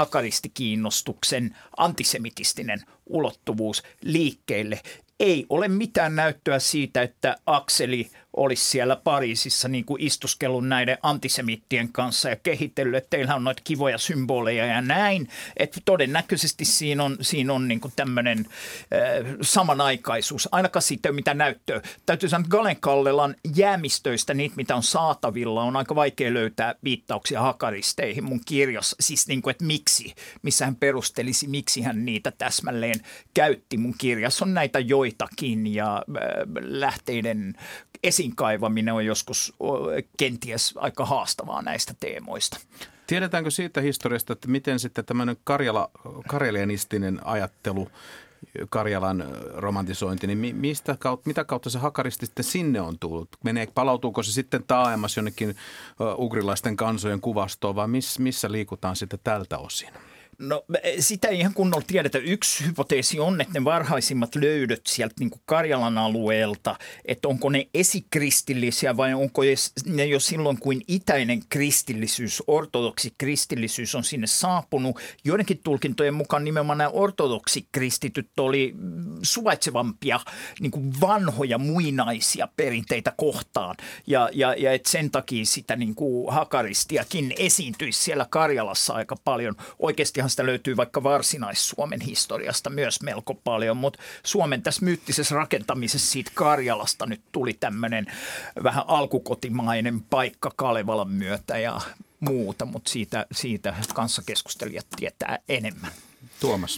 hakaristikiinnostuksen antisemitistinen ulottuvuus liikkeelle. Ei ole mitään näyttöä siitä, että Akseli olisi siellä Pariisissa niin kuin istuskellut näiden antisemittien kanssa ja kehitellyt, että teillä on noita kivoja symboleja ja näin. Että todennäköisesti siinä on, siinä on niin kuin tämmöinen äh, samanaikaisuus. Ainakaan siitä ei ole mitään näyttöä. Täytyy sanoa, että Gallen-Kallelan jäämistöistä, niitä mitä on saatavilla, on aika vaikea löytää viittauksia hakaristeihin mun kirjassa. Siis niin kuin, että miksi, missä hän perustelisi, miksi hän niitä täsmälleen käytti. Mun kirjassa on näitä joitakin ja äh, lähteiden esiin kaivaminen on joskus kenties aika haastavaa näistä teemoista. Tiedetäänkö siitä historiasta, että miten sitten tämmöinen Karjala, karelianistinen ajattelu, Karjalan romantisointi, niin mistä kautta, mitä kautta se hakaristi sitten sinne on tullut? Menee, palautuuko se sitten taaemmas jonnekin ugrilaisten kansojen kuvastoon vai miss, missä liikutaan sitten tältä osin? No sitä ei ihan kunnolla tiedetä. Yksi hypoteesi on, että ne varhaisimmat löydöt sieltä niin kuin Karjalan alueelta, että onko ne esikristillisiä vai onko ne jo silloin, kuin itäinen kristillisyys, ortodoksi kristillisyys on sinne saapunut. Joidenkin tulkintojen mukaan nimenomaan nämä ortodoksi kristityt oli suvaitsevampia niin kuin vanhoja muinaisia perinteitä kohtaan. Ja, ja, ja et sen takia sitä niin kuin hakaristiakin esiintyisi siellä Karjalassa aika paljon. Oikeasti sitä löytyy vaikka Varsinais-Suomen historiasta myös melko paljon, mutta Suomen tässä myyttisessä rakentamisessa siitä Karjalasta nyt tuli tämmöinen vähän alkukotimainen paikka Kalevalan myötä ja muuta, mutta siitä, siitä kanssakeskustelijat tietää enemmän. Tuomas.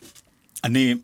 Niin,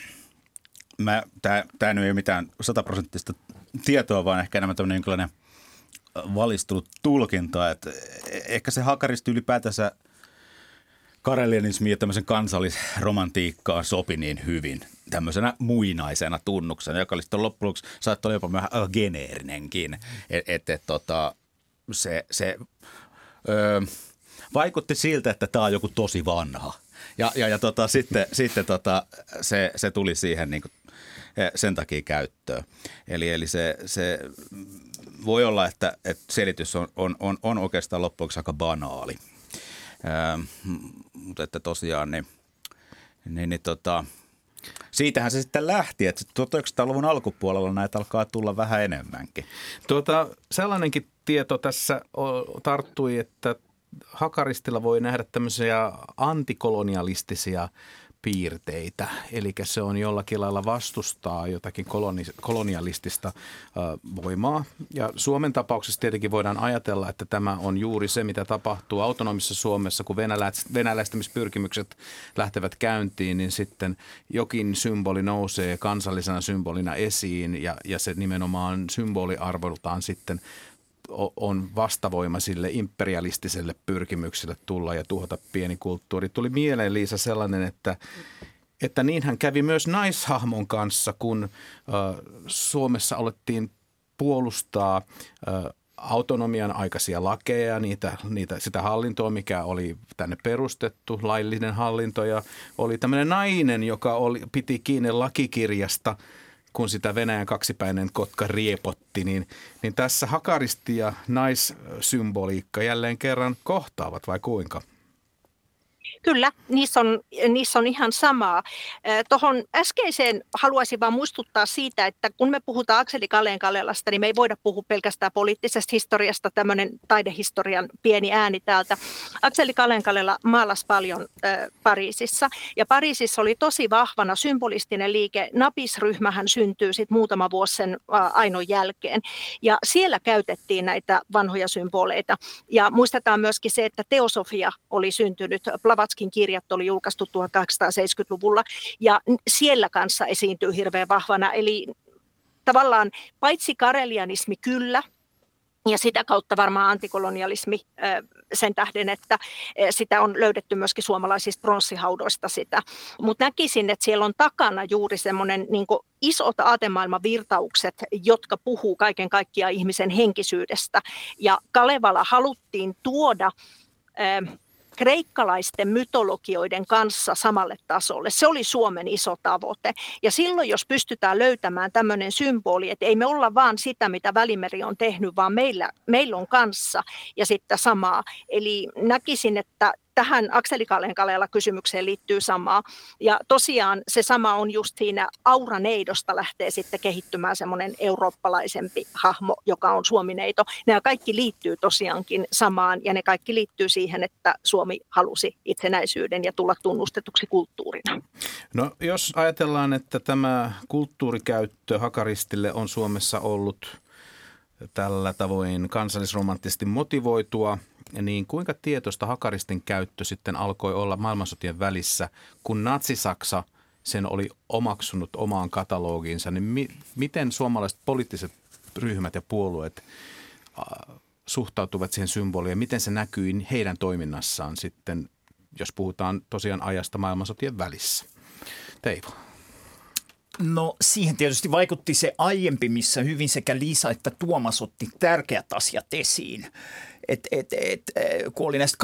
tämä nyt ei ole mitään sataprosenttista tietoa, vaan ehkä enemmän tämmöinen jonkinlainen valistunut tulkinta, että ehkä se hakaristi ylipäätänsä karelianismi ja tämmöisen kansallisromantiikkaan sopi niin hyvin tämmöisenä muinaisena tunnuksena, joka oli sitten loppujen lopuksi saattoi olla jopa vähän geneerinenkin. Että et, et, tota, se, se ö, vaikutti siltä, että tämä on joku tosi vanha. Ja, ja, ja tota, sitten, sitten tota, se, se tuli siihen niin kuin sen takia käyttöön. Eli, eli se, se voi olla, että, että selitys on, on, on, on oikeastaan loppujen lopuksi aika banaali. Ähm, mutta että tosiaan niin, niin, niin tota, siitähän se sitten lähti, että tuhatyhdeksänsataaluvun alkupuolella näitä alkaa tulla vähän enemmänkin. Tuota, sellainenkin tieto tässä tarttui, että hakaristilla voi nähdä tämmöisiä antikolonialistisia piirteitä, eli se on jollakin lailla vastustaa jotakin koloni- kolonialistista ö, voimaa. Ja Suomen tapauksessa tietenkin voidaan ajatella, että tämä on juuri se, mitä tapahtuu autonomisessa Suomessa, kun venäläis- venäläistämispyrkimykset lähtevät käyntiin, niin sitten jokin symboli nousee kansallisena symbolina esiin ja, ja se nimenomaan symboliarvoltaan sitten on vastavoima sille imperialistiselle pyrkimykselle tulla ja tuhota pieni kulttuuri. Tuli mieleen, Liisa, sellainen, että, että niin hän kävi myös naishahmon kanssa, kun äh, Suomessa alettiin puolustaa äh, autonomian aikaisia lakeja, niitä, niitä, sitä hallintoa, mikä oli tänne perustettu, laillinen hallinto, ja oli tämmöinen nainen, joka oli, piti kiinni lakikirjasta, kun sitä Venäjän kaksipäinen kotka riepotti, niin, niin tässä hakaristi ja naissymboliikka jälleen kerran kohtaavat, vai kuinka? Kyllä, niissä on, niissä on ihan samaa. Tuohon äskeiseen haluaisin vain muistuttaa siitä, että kun me puhutaan Akseli Kalén-Kalelasta, niin me ei voida puhua pelkästään poliittisesta historiasta, tämmöinen taidehistorian pieni ääni täältä. Akseli Kalén-Kalela maalasi paljon äh, Pariisissa, ja Pariisissa oli tosi vahvana symbolistinen liike. Napis-ryhmähän syntyy sitten muutama vuosi sen äh, Ainon jälkeen, ja siellä käytettiin näitä vanhoja symboleita. Ja muistetaan myöskin se, että teosofia oli syntynyt, Blavatskin kirjat oli julkaistu tuhatkahdeksansataaseitsemänkymmentäluvulla ja siellä kanssa esiintyy hirveän vahvana. Eli tavallaan paitsi karelianismi kyllä ja sitä kautta varmaan antikolonialismi sen tähden, että sitä on löydetty myöskin suomalaisista pronssihaudoista sitä. Mutta näkisin, että siellä on takana juuri semmoinen niin kuin isot aatemaailman virtaukset, jotka puhuu kaiken kaikkiaan ihmisen henkisyydestä. Ja Kalevala haluttiin tuoda kreikkalaisten mytologioiden kanssa samalle tasolle. Se oli Suomen iso tavoite. Ja silloin, jos pystytään löytämään tämmöinen symboli, että ei me olla vaan sitä, mitä Välimeri on tehnyt, vaan meillä, meillä on kanssa ja sitten samaa. Eli näkisin, että tähän Akseli Kalén-Kalela kysymykseen liittyy samaa. Ja tosiaan se sama on just siinä Auraneidosta lähtee sitten kehittymään semmoinen eurooppalaisempi hahmo, joka on Suomineito. Nämä kaikki liittyy tosiaankin samaan ja ne kaikki liittyy siihen, että Suomi halusi itsenäisyyden ja tulla tunnustetuksi kulttuurina. No jos ajatellaan, että tämä kulttuurikäyttö hakaristille on Suomessa ollut tällä tavoin kansallisromanttisesti motivoitua, niin kuinka tietoista hakaristin käyttö sitten alkoi olla maailmansotien välissä, kun Natsi-Saksa sen oli omaksunut omaan katalogiinsa, niin mi- miten suomalaiset poliittiset ryhmät ja puolueet äh, suhtautuvat siihen symboliin ja miten se näkyi heidän toiminnassaan sitten, jos puhutaan tosiaan ajasta maailmansotien välissä? Teivo. No siihen tietysti vaikutti se aiempi, missä hyvin sekä Liisa että Tuomas otti tärkeät asiat esiin. Et, et, et, kun oli näistä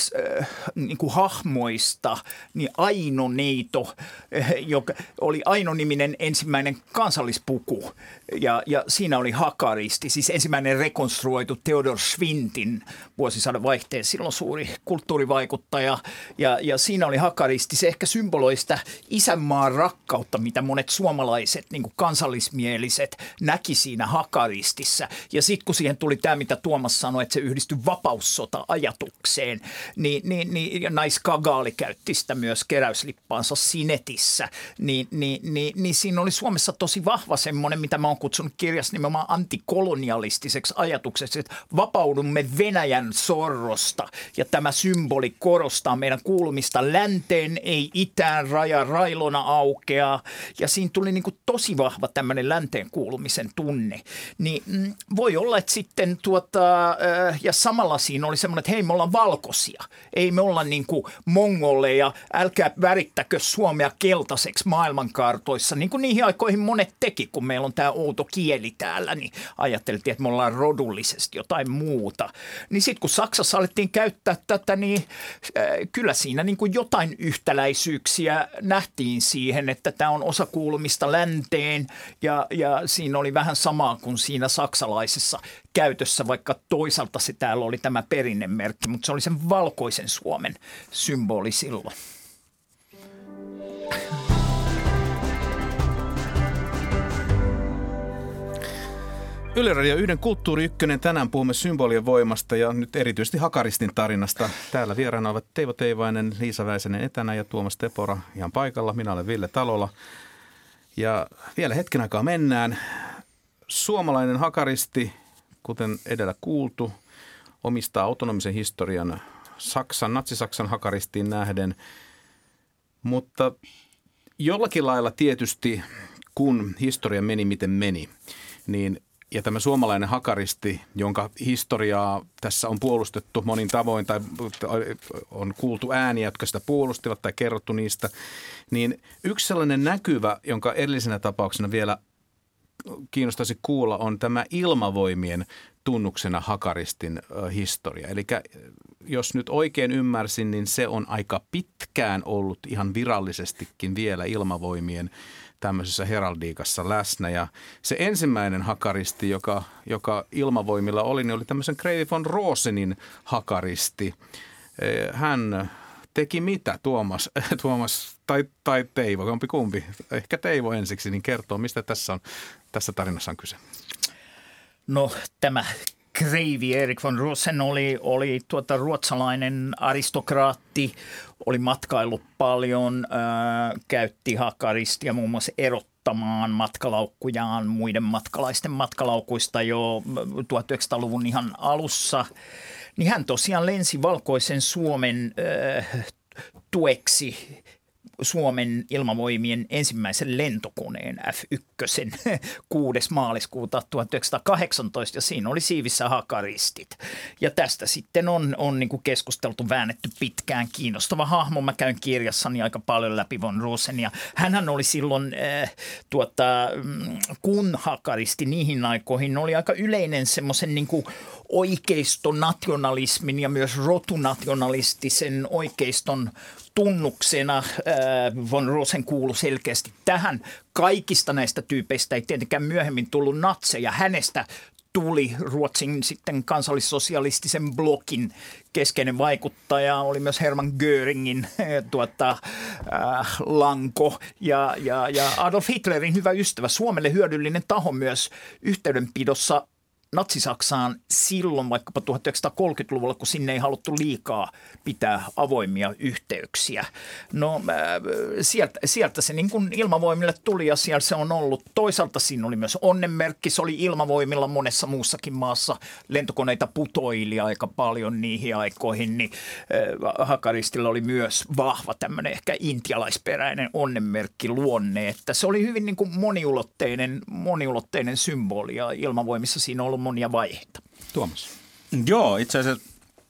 kansallishahmoista, niin Aino-neito, joka oli Aino-niminen ensimmäinen kansallispuku ja, ja siinä oli hakaristi, siis ensimmäinen rekonstruoitu Theodor Schwintin vuosisadan vaihteessa, silloin suuri kulttuurivaikuttaja ja, ja siinä oli hakaristi. Se ehkä symboloi sitä isänmaan rakkautta, mitä monet suomalaiset niin kuin kansallismieliset näki siinä hakaristissa ja sitten kun siihen tuli tämä, mitä Tuomas sanoi, että se yhdistyi vapaussota-ajatukseen, niin, niin, niin ja naiskagaali käytti sitä myös keräyslippaansa Sinetissä, niin, niin, niin, niin siinä oli Suomessa tosi vahva semmoinen, mitä mä oon kutsunut kirjassa nimenomaan antikolonialistiseksi ajatukseksi, että vapaudumme Venäjän sorrosta ja tämä symboli korostaa meidän kuulumista länteen, ei itään, raja railona aukeaa ja siinä tuli niin kuin tosi vahva tämmöinen länteen kuulumisen tunne, niin mm, voi olla, että sitten tuota, äh, ja samalla siinä oli semmoinen, että hei, me ollaan valkoisia. Ei me olla niin kuin mongoleja, älkää värittäkö Suomea keltaiseksi maailmankartoissa. Niin kuin niihin aikoihin monet teki, kun meillä on tämä outo kieli täällä, niin ajateltiin, että me ollaan rodullisesti jotain muuta. Niin sitten kun Saksassa alettiin käyttää tätä, niin äh, kyllä siinä niin kuin jotain yhtäläisyyksiä nähtiin siihen, että tämä on osa kuulumista länteen ja, ja siinä oli vähän samaa kuin siinä saksalaisessa käytössä, vaikka toisaalta se täällä oli tämä perinnemerkki, mutta se oli sen valkoisen Suomen symboli silloin. Yle Radio yhden Kulttuuri Ykkönen. Tänään puhumme symbolien voimasta ja nyt erityisesti hakaristin tarinasta. Täällä vieraana ovat Teivo Teivainen, Liisa Väisänen etänä ja Tuomas Tepora ihan paikalla. Minä olen Ville Talola. Ja vielä hetken aikaa mennään. Suomalainen hakaristi, kuten edellä kuultu, omistaa autonomisen historian Saksan, Natsi-Saksan hakaristiin nähden, mutta jollakin lailla tietysti, kun historia meni miten meni, niin ja tämä suomalainen hakaristi, jonka historiaa tässä on puolustettu monin tavoin tai on kuultu ääniä, jotka sitä puolustivat tai kerrottu niistä, niin yksi sellainen näkyvä, jonka edellisenä tapauksena vielä kiinnostaisi kuulla, on tämä ilmavoimien tunnuksena hakaristin historia. Eli jos nyt oikein ymmärsin, niin se on aika pitkään ollut ihan virallisestikin vielä ilmavoimien tämmöisessä heraldiikassa läsnä. Ja se ensimmäinen hakaristi, joka, joka ilmavoimilla oli, niin oli tämmöisen Greivi von Rosenin hakaristi. Hän teki mitä, Tuomas, Tuomas tai, tai Teivo, kumpi kumpi, ehkä Teivo ensiksi, niin kertoo, mistä tässä, on, tässä tarinassa on kyse. No tämä Greivi Erik von Rosen oli, oli tuota ruotsalainen aristokraatti, oli matkailut paljon, äh, käytti hakaristia muun muassa erottamaan matkalaukkujaan muiden matkalaisten matkalaukuista jo tuhatyhdeksänsataaluvun ihan alussa. Niin hän tosiaan lensi valkoisen Suomen äh, tueksi Suomen ilmavoimien ensimmäisen lentokoneen F yksi kuudes maaliskuuta tuhatyhdeksänsataakahdeksantoista ja siinä oli siivissä hakaristit. Ja tästä sitten on, on niin kuin keskusteltu, väännetty pitkään, kiinnostava hahmo. Mä käyn kirjassani aika paljon läpi von Rosenia. Hänhän oli silloin, äh, tuota, kun hakaristi niihin aikoihin, oli aika yleinen semmoisen niin kuin oikeistonationalismin ja myös rotunationalistisen oikeiston tunnuksena. Von Rosen kuului selkeästi tähän. Kaikista näistä tyypeistä ei tietenkään myöhemmin tullut natseja. Hänestä tuli Ruotsin sitten kansallissosialistisen blokin keskeinen vaikuttaja. Oli myös Hermann Göringin tuota, äh, lanko ja, ja, ja Adolf Hitlerin hyvä ystävä. Suomelle hyödyllinen taho myös yhteydenpidossa Natsi-Saksaan silloin vaikkapa tuhatyhdeksänsataakolmekymmentäluvulla, kun sinne ei haluttu liikaa pitää avoimia yhteyksiä. No äh, sieltä, sieltä se niin kuin ilmavoimille tuli ja siellä se on ollut. Toisaalta siinä oli myös onnenmerkki. Se oli ilmavoimilla monessa muussakin maassa. Lentokoneita putoili aika paljon niihin aikoihin, niin äh, hakaristilla oli myös vahva tämmöinen ehkä intialaisperäinen onnenmerkki luonne. Että se oli hyvin niin kuin moniulotteinen, moniulotteinen symboli ja ilmavoimissa siinä on ollut monia vaiheita. Tuomas. Joo, itse asiassa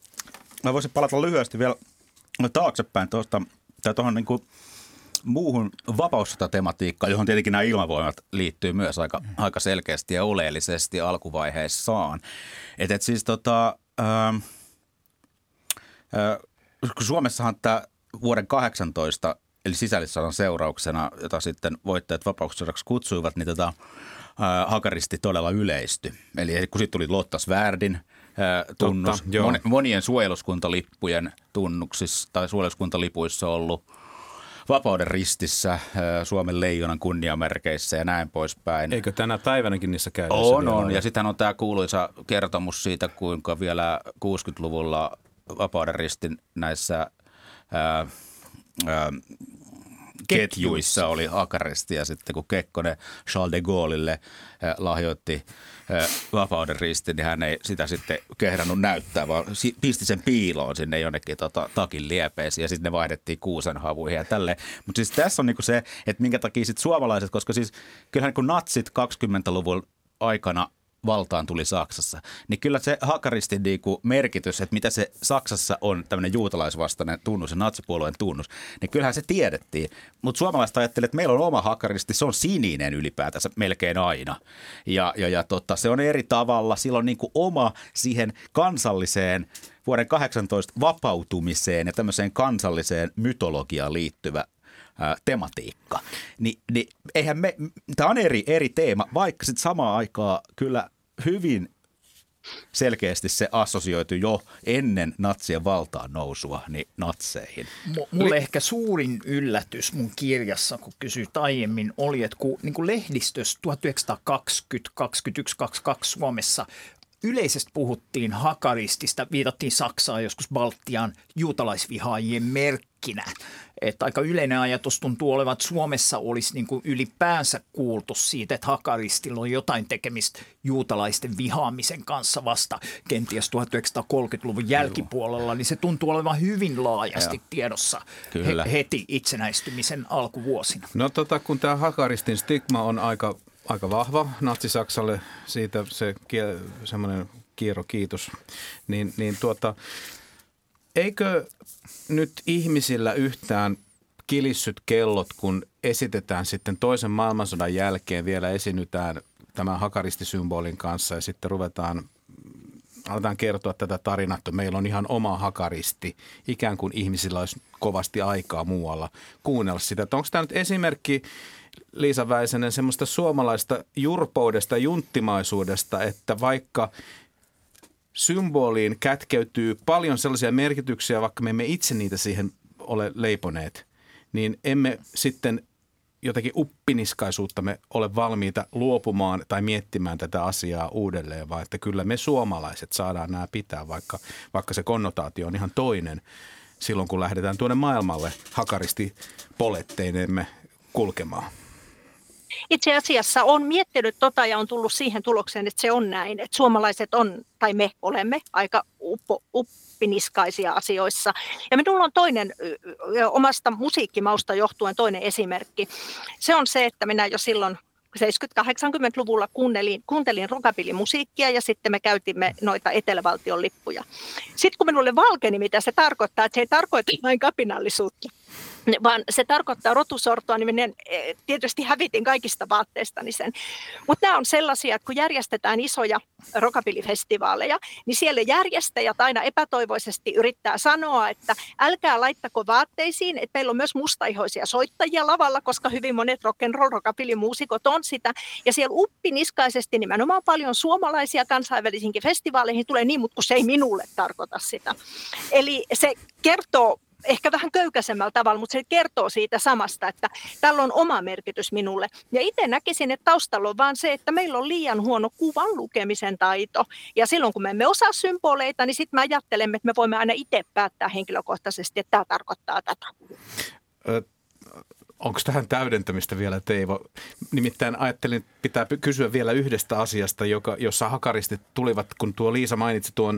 mä voisin palata lyhyesti vielä taaksepäin tuosta, tai tuohon niin kuin muuhun vapaussota-tematiikkaan, johon tietenkin nämä ilmavoimat liittyy myös aika, mm. aika selkeästi ja oleellisesti alkuvaiheessaan. Että et siis tota, ää, ää, Suomessahan tämä vuoden kahdeksantoista, eli sisällissodan seurauksena, jota sitten voittajat vapaussodaksi kutsuivat, niin tota, hakaristi todella yleistyi. Eli kun sitten tuli Lotta Svärdin tunnus, Totta, monien suojeluskuntalippujen tunnuksissa tai suojeluskuntalipuissa ollut Vapauden ristissä, Suomen leijonan kunniamerkeissä ja näin poispäin. Eikö tänä päivänäkin niissä käy? On, on. Ja sitten on tämä kuuluisa kertomus siitä, kuinka vielä kuusikymmentäluvulla Vapauden ristin näissä ää, ää, ketjuissa oli hakaristi ja sitten kun Kekkonen Charles de Gaulleille äh, lahjoitti äh, Vapauden ristin, niin hän ei sitä sitten kehdannut näyttää, vaan si- pisti sen piiloon sinne jonnekin tota, takin liepeisiin ja sitten ne vaihdettiin kuusenhavuihin ja tälleen. Mutta siis tässä on niinku se, että minkä takia sitten suomalaiset, koska siis kyllähän kun natsit kaksikymmentäluvun aikana valtaan tuli Saksassa, niin kyllä se hakaristin niinku merkitys, että mitä se Saksassa on tämmöinen juutalaisvastainen tunnus ja natsipuolueen tunnus, niin kyllähän se tiedettiin. Mutta suomalaiset ajattelivat, että meillä on oma hakaristi, se on sininen ylipäätänsä melkein aina. Ja, ja, ja tota, se on eri tavalla, sillä on niinku oma siihen kansalliseen vuoden kahdeksantoista vapautumiseen ja tämmöiseen kansalliseen mytologiaan liittyvä ää, tematiikka. Ni, niin eihän me, tämä on eri, eri teema, vaikka sitten samaan aikaan kyllä hyvin selkeästi se assosioitu jo ennen natsien valtaan nousua niin natseihin. M- mulle ehkä suurin yllätys mun kirjassa, kun kysyit aiemmin, oli, että kun niin kuin lehdistössä tuhatyhdeksänsataakaksikymmentä, kaksikymmentäyksi, kaksikymmentäkaksi Suomessa yleisesti puhuttiin hakaristista, viitattiin Saksaan, joskus Baltiaan, juutalaisvihaajien merkkinä. Että aika yleinen ajatus tuntuu olevan, että Suomessa olisi niin kuin ylipäänsä kuultu siitä, että hakaristilla on jotain tekemistä juutalaisten vihaamisen kanssa vasta kenties tuhatyhdeksänsataakolmekymmentäluvun jälkipuolella, niin se tuntuu olevan hyvin laajasti Joo. tiedossa he, heti itsenäistymisen alkuvuosina. No tota, kun tämä hakaristin stigma on aika aika vahva natsi-Saksalle, siitä se semmoinen kiero kiitos, niin, niin tuota, eikö nyt ihmisillä yhtään kilissyt kellot, kun esitetään sitten toisen maailmansodan jälkeen, vielä esiinnytään tämän hakaristisymbolin kanssa ja sitten ruvetaan, aletaan kertoa tätä tarinaa, että meillä on ihan oma hakaristi, ikään kuin ihmisillä olisi kovasti aikaa muualla kuunnella sitä. Onko tämä nyt esimerkki, Liisa Väisänen, semmoista suomalaista jurpoudesta, junttimaisuudesta, että vaikka symboliin kätkeytyy paljon sellaisia merkityksiä, vaikka me emme itse niitä siihen ole leiponeet, niin emme sitten jotakin uppiniskaisuutta me ole valmiita luopumaan tai miettimään tätä asiaa uudelleen, vaan että kyllä me suomalaiset saadaan nämä pitää, vaikka, vaikka se konnotaatio on ihan toinen silloin, kun lähdetään tuonne maailmalle hakaristi poletteinemme kulkemaan. Itse asiassa on miettinyt tota ja on tullut siihen tulokseen, että se on näin, että suomalaiset on, tai me olemme aika uppo, uppiniskaisia asioissa. Ja minulla on toinen, omasta musiikkimausta johtuen toinen esimerkki. Se on se, että minä jo silloin seitsemänkymmentä-kahdeksankymmentäluvulla kuuntelin, kuuntelin rockabilly-musiikkia ja sitten me käytimme noita etelävaltion lippuja. Sitten kun minulle valkeni, mitä se tarkoittaa, että se ei tarkoita vain kapinallisuutta, vaan se tarkoittaa rotusortoa, niin minä tietysti hävitin kaikista vaatteistani sen. Mutta nämä on sellaisia, että kun järjestetään isoja rockabilly-festivaaleja, niin siellä järjestäjät aina epätoivoisesti yrittää sanoa, että älkää laittako vaatteisiin, että meillä on myös mustaihoisia soittajia lavalla, koska hyvin monet rock'n'roll rockabilly-muusikot on sitä. Ja siellä uppiniskaisesti nimenomaan paljon suomalaisia kansainvälisiinkin festivaaleihin tulee niin, mutta kun se ei minulle tarkoita sitä. Eli se kertoo ehkä vähän köykäisemmällä tavalla, mutta se kertoo siitä samasta, että tällä on oma merkitys minulle. Ja itse näkisin, että taustalla on vaan se, että meillä on liian huono kuvan lukemisen taito. Ja silloin, kun me emme osaa symboleita, niin sitten me ajattelemme, että me voimme aina itse päättää henkilökohtaisesti, että tämä tarkoittaa tätä. Ö, onko tähän täydentämistä vielä, Teivo? Nimittäin ajattelin, että pitää kysyä vielä yhdestä asiasta, joka, jossa hakaristit tulivat, kun tuo Liisa mainitsi tuon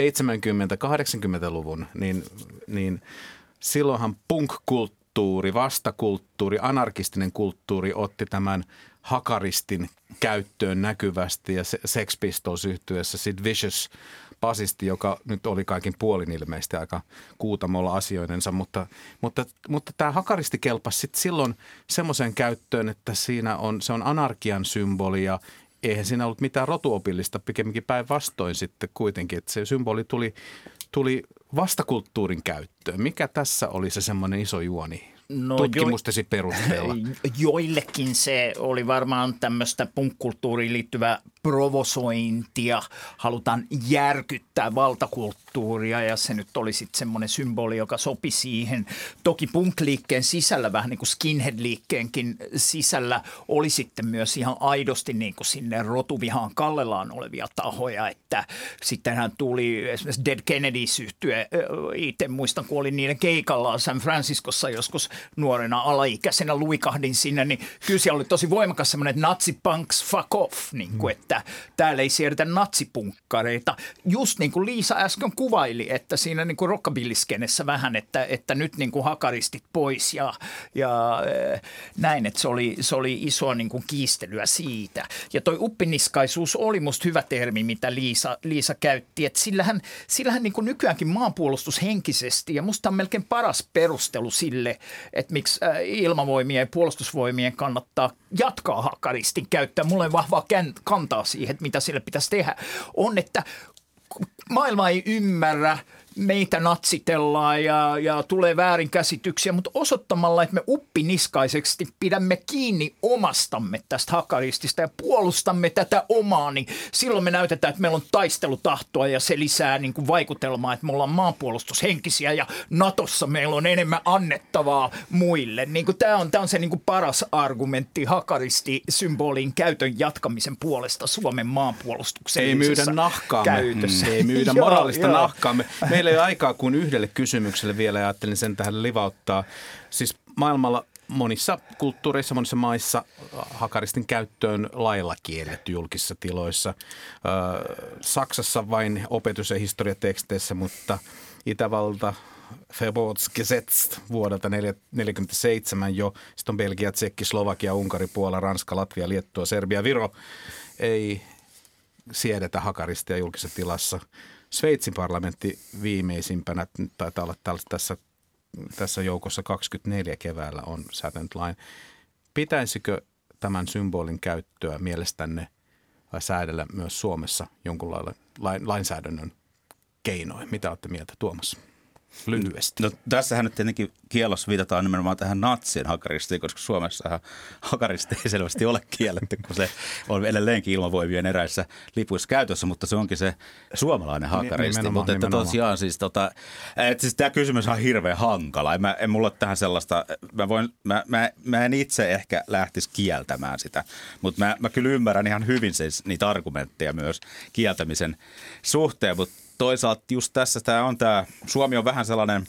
seitsemänkymmentä-kahdeksankymmentäluvun, niin, niin silloinhan punk-kulttuuri, vastakulttuuri, anarkistinen kulttuuri otti tämän hakaristin käyttöön näkyvästi ja Sex Pistols -yhtyeessä Sid Vicious basisti, joka nyt oli kaikin puolin ilmeisesti aika kuutamolla asioidensa, mutta, mutta, mutta tämä hakaristi kelpasi sitten silloin semmoiseen käyttöön, että siinä on, se on anarkian symboli ja eihän siinä ollut mitään rotuopillista, pikemminkin päinvastoin sitten kuitenkin, että se symboli tuli, tuli vastakulttuurin käyttöön. Mikä tässä oli se semmoinen iso juoni? No, tutkimustesi jo, perusteella? Joillekin se oli varmaan tämmöistä punk-kulttuuriin liittyvää provosointia. Halutaan järkyttää valtakulttuuria ja se nyt oli sitten semmoinen symboli, joka sopi siihen. Toki punk-liikkeen sisällä, vähän niin kuin skinhead-liikkeenkin sisällä, oli sitten myös ihan aidosti niin kuin sinne rotuvihaan kallellaan olevia tahoja. Että sittenhän tuli esimerkiksi Dead Kennedys -yhtye. Itse muistan, kun olin niiden keikalla San Franciscossa joskus nuorena alaikäisenä luikahdin sinne, niin kyllä siellä oli tosi voimakas semmoinen, että natsipunks fuck off, niin kuin, että täällä ei siedetä natsipunkkareita. Just niin kuin Liisa äsken kuvaili, että siinä niin kuin rockabilly-skenessä vähän, että, että nyt niin kuin hakaristit pois ja, ja äh, näin, että se oli, se oli isoa niin kuin kiistelyä siitä. Ja toi uppiniskaisuus oli musta hyvä termi, mitä Liisa, Liisa käytti, että sillähän, sillähän niin kuin nykyäänkin maanpuolustushenkisesti ja musta on melkein paras perustelu sille, että miksi ilmavoimien ja puolustusvoimien kannattaa jatkaa hakaristin käyttöä. Mulla ei vahvaa kantaa siihen, että mitä sille pitäisi tehdä. On, että maailma ei ymmärrä, meitä natsitellaan ja, ja tulee väärinkäsityksiä, mutta osoittamalla, että me uppiniskaisesti pidämme kiinni omastamme tästä hakaristista ja puolustamme tätä omaa, niin silloin me näytetään, että meillä on taistelutahtoa ja se lisää niin kuin vaikutelmaa, että me ollaan maanpuolustushenkisiä ja Natossa meillä on enemmän annettavaa muille. Niin kuin tämä on, tämä on se niin kuin paras argumentti hakaristi-symbolin käytön jatkamisen puolesta Suomen maanpuolustuksellisessa Ei myydä nahkaamme. Käytössä. Mm. Ei myydä moraalista nahkaamme. Meillä ei ole aikaa kuin yhdelle kysymykselle vielä ja ajattelin sen tähän livauttaa. Siis maailmalla monissa kulttuureissa, monissa maissa hakaristin käyttöön lailla kielletty julkisissa tiloissa. Saksassa vain opetus- ja historiateksteissä, mutta Itävalta, Verbotsgesetz vuodelta neljäkymmentäseitsemän jo. Sitten on Belgia, Tsekki, Slovakia, Unkari, Puola, Ranska, Latvia, Liettua, Serbia, Viro. Ei siedetä hakaristia julkisessa tilassa. Sveitsin parlamentti viimeisimpänä, taitaa olla tässä, tässä joukossa kaksikymmentäneljä keväällä on säätänyt lain. Pitäisikö tämän symbolin käyttöä mielestänne säädellä myös Suomessa jonkunlailla lain, lainsäädännön keinoin? Mitä olette mieltä, Tuomas? Lyhyesti. No, tässähän nyt tietenkin kiellossa viitataan nimenomaan tähän natsien hakaristiin, koska Suomessahan hakaristi ei selvästi ole kielletty, kun se on edelleenkin ilmavoimien eräissä lipuissa käytössä, mutta se onkin se suomalainen hakaristi. Nimenomaan, mutta että nimenomaan. tosiaan siis, tota, että siis tämä kysymys on hirveän hankala. En, mä, en mulla ole tähän sellaista, mä, voin, mä, mä, mä en itse ehkä lähtisi kieltämään sitä, mutta mä, mä kyllä ymmärrän ihan hyvin siis niitä argumentteja myös kieltämisen suhteen, mutta toisaalta just tässä tämä on tämä, Suomi on vähän sellainen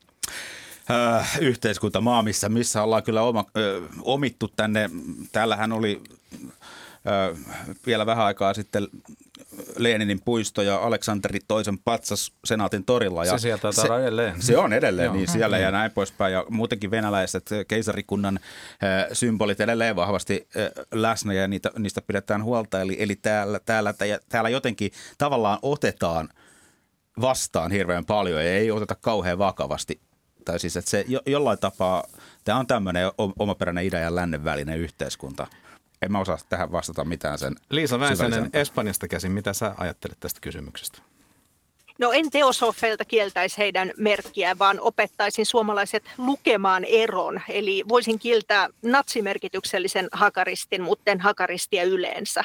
äh, yhteiskuntamaa, missä, missä ollaan kyllä oma, ö, omittu tänne. Täällähän oli ö, vielä vähän aikaa sitten Leninin puisto ja Aleksanteri toisen patsas Senaatin torilla. Ja se sieltä se, edelleen. Se on edelleen Joo. niin siellä ja näin poispäin. Ja muutenkin venäläiset keisarikunnan ö, symbolit edelleen vahvasti ö, läsnä ja niitä, niistä pidetään huolta. Eli, eli täällä, täällä, täällä jotenkin tavallaan otetaan vastaan hirveän paljon ja ei oteta kauhean vakavasti. Tai siis, että se jo, jollain tapaa, tämä on tämmöinen omaperäinen idän ja lännen välinen yhteiskunta. En mä osaa tähän vastata mitään sen Liisa Väisänen Espanjasta käsin, mitä sä ajattelet tästä kysymyksestä? No en teosofeilta kieltäisi heidän merkkiä, vaan opettaisin suomalaiset lukemaan eron. Eli voisin kieltää natsimerkityksellisen hakaristin, mutta en hakaristia yleensä.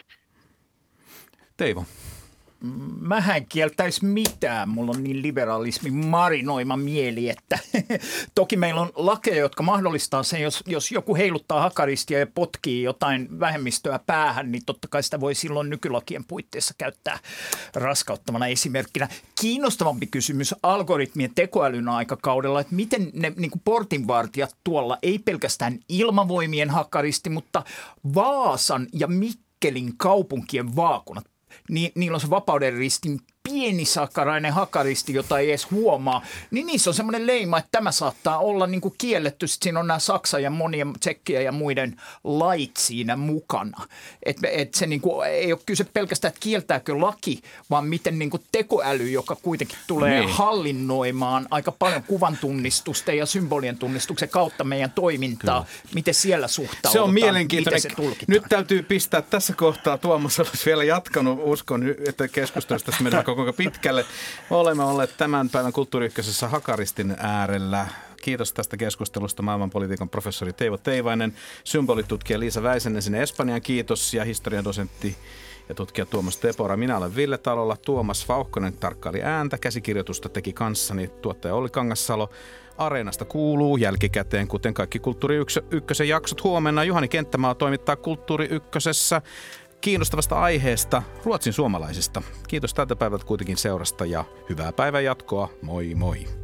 Teivo. Mähän en kieltäisi mitään. Mulla on niin liberalismin marinoima mieli, että toki meillä on lakeja, jotka mahdollistaa sen, jos, jos joku heiluttaa hakaristia ja potkii jotain vähemmistöä päähän, niin totta kai sitä voi silloin nykylakien puitteissa käyttää raskauttavana esimerkkinä. Kiinnostavampi kysymys algoritmien tekoälyn aikakaudella, että miten ne niin kuin portinvartijat tuolla, ei pelkästään ilmavoimien hakaristi, mutta Vaasan ja Mikkelin kaupunkien vaakunat. Ni, niillä on se Vapauden ristin pieni sakkarainen hakaristi, jota ei edes huomaa, niin niissä on semmoinen leima, että tämä saattaa olla niin kuin kielletty. Sitten siinä on nämä Saksan ja monien Tsekkiä ja muiden lait siinä mukana. Että et se niin kuin, ei ole kyse pelkästään, että kieltääkö laki, vaan miten niin kuin tekoäly, joka kuitenkin tulee niin hallinnoimaan aika paljon kuvan tunnistusten ja symbolien tunnistuksen kautta meidän toimintaa, kyllä, miten siellä suhtaudutaan, se on mielenkiintoinen. Miten se tulkitaan. Nyt täytyy pistää tässä kohtaa, Tuomas olisi vielä jatkanut, uskon, että keskustelusta tässä mennään koko pitkälle. Olemme olleet tämän päivän Kulttuuri Ykkösessä hakaristin äärellä. Kiitos tästä keskustelusta maailmanpolitiikan professori Teivo Teivainen, symbolitutkija Liisa Väisänen sinne Espanjaan, kiitos, ja historian dosentti ja tutkija Tuomas Tepora. Minä olen Ville Talolla, Tuomas Vauhkonen tarkkaili ääntä, käsikirjoitusta teki kanssani tuottaja Olli Kangassalo. Areenasta kuuluu jälkikäteen, kuten kaikki Kulttuuri Ykkösen jaksot huomenna. Juhani Kenttämaa toimittaa Kulttuuri Ykkösessä kiinnostavasta aiheesta, Ruotsin suomalaisista. Kiitos tältä päivältä kuitenkin seurasta ja hyvää päivän jatkoa. Moi moi!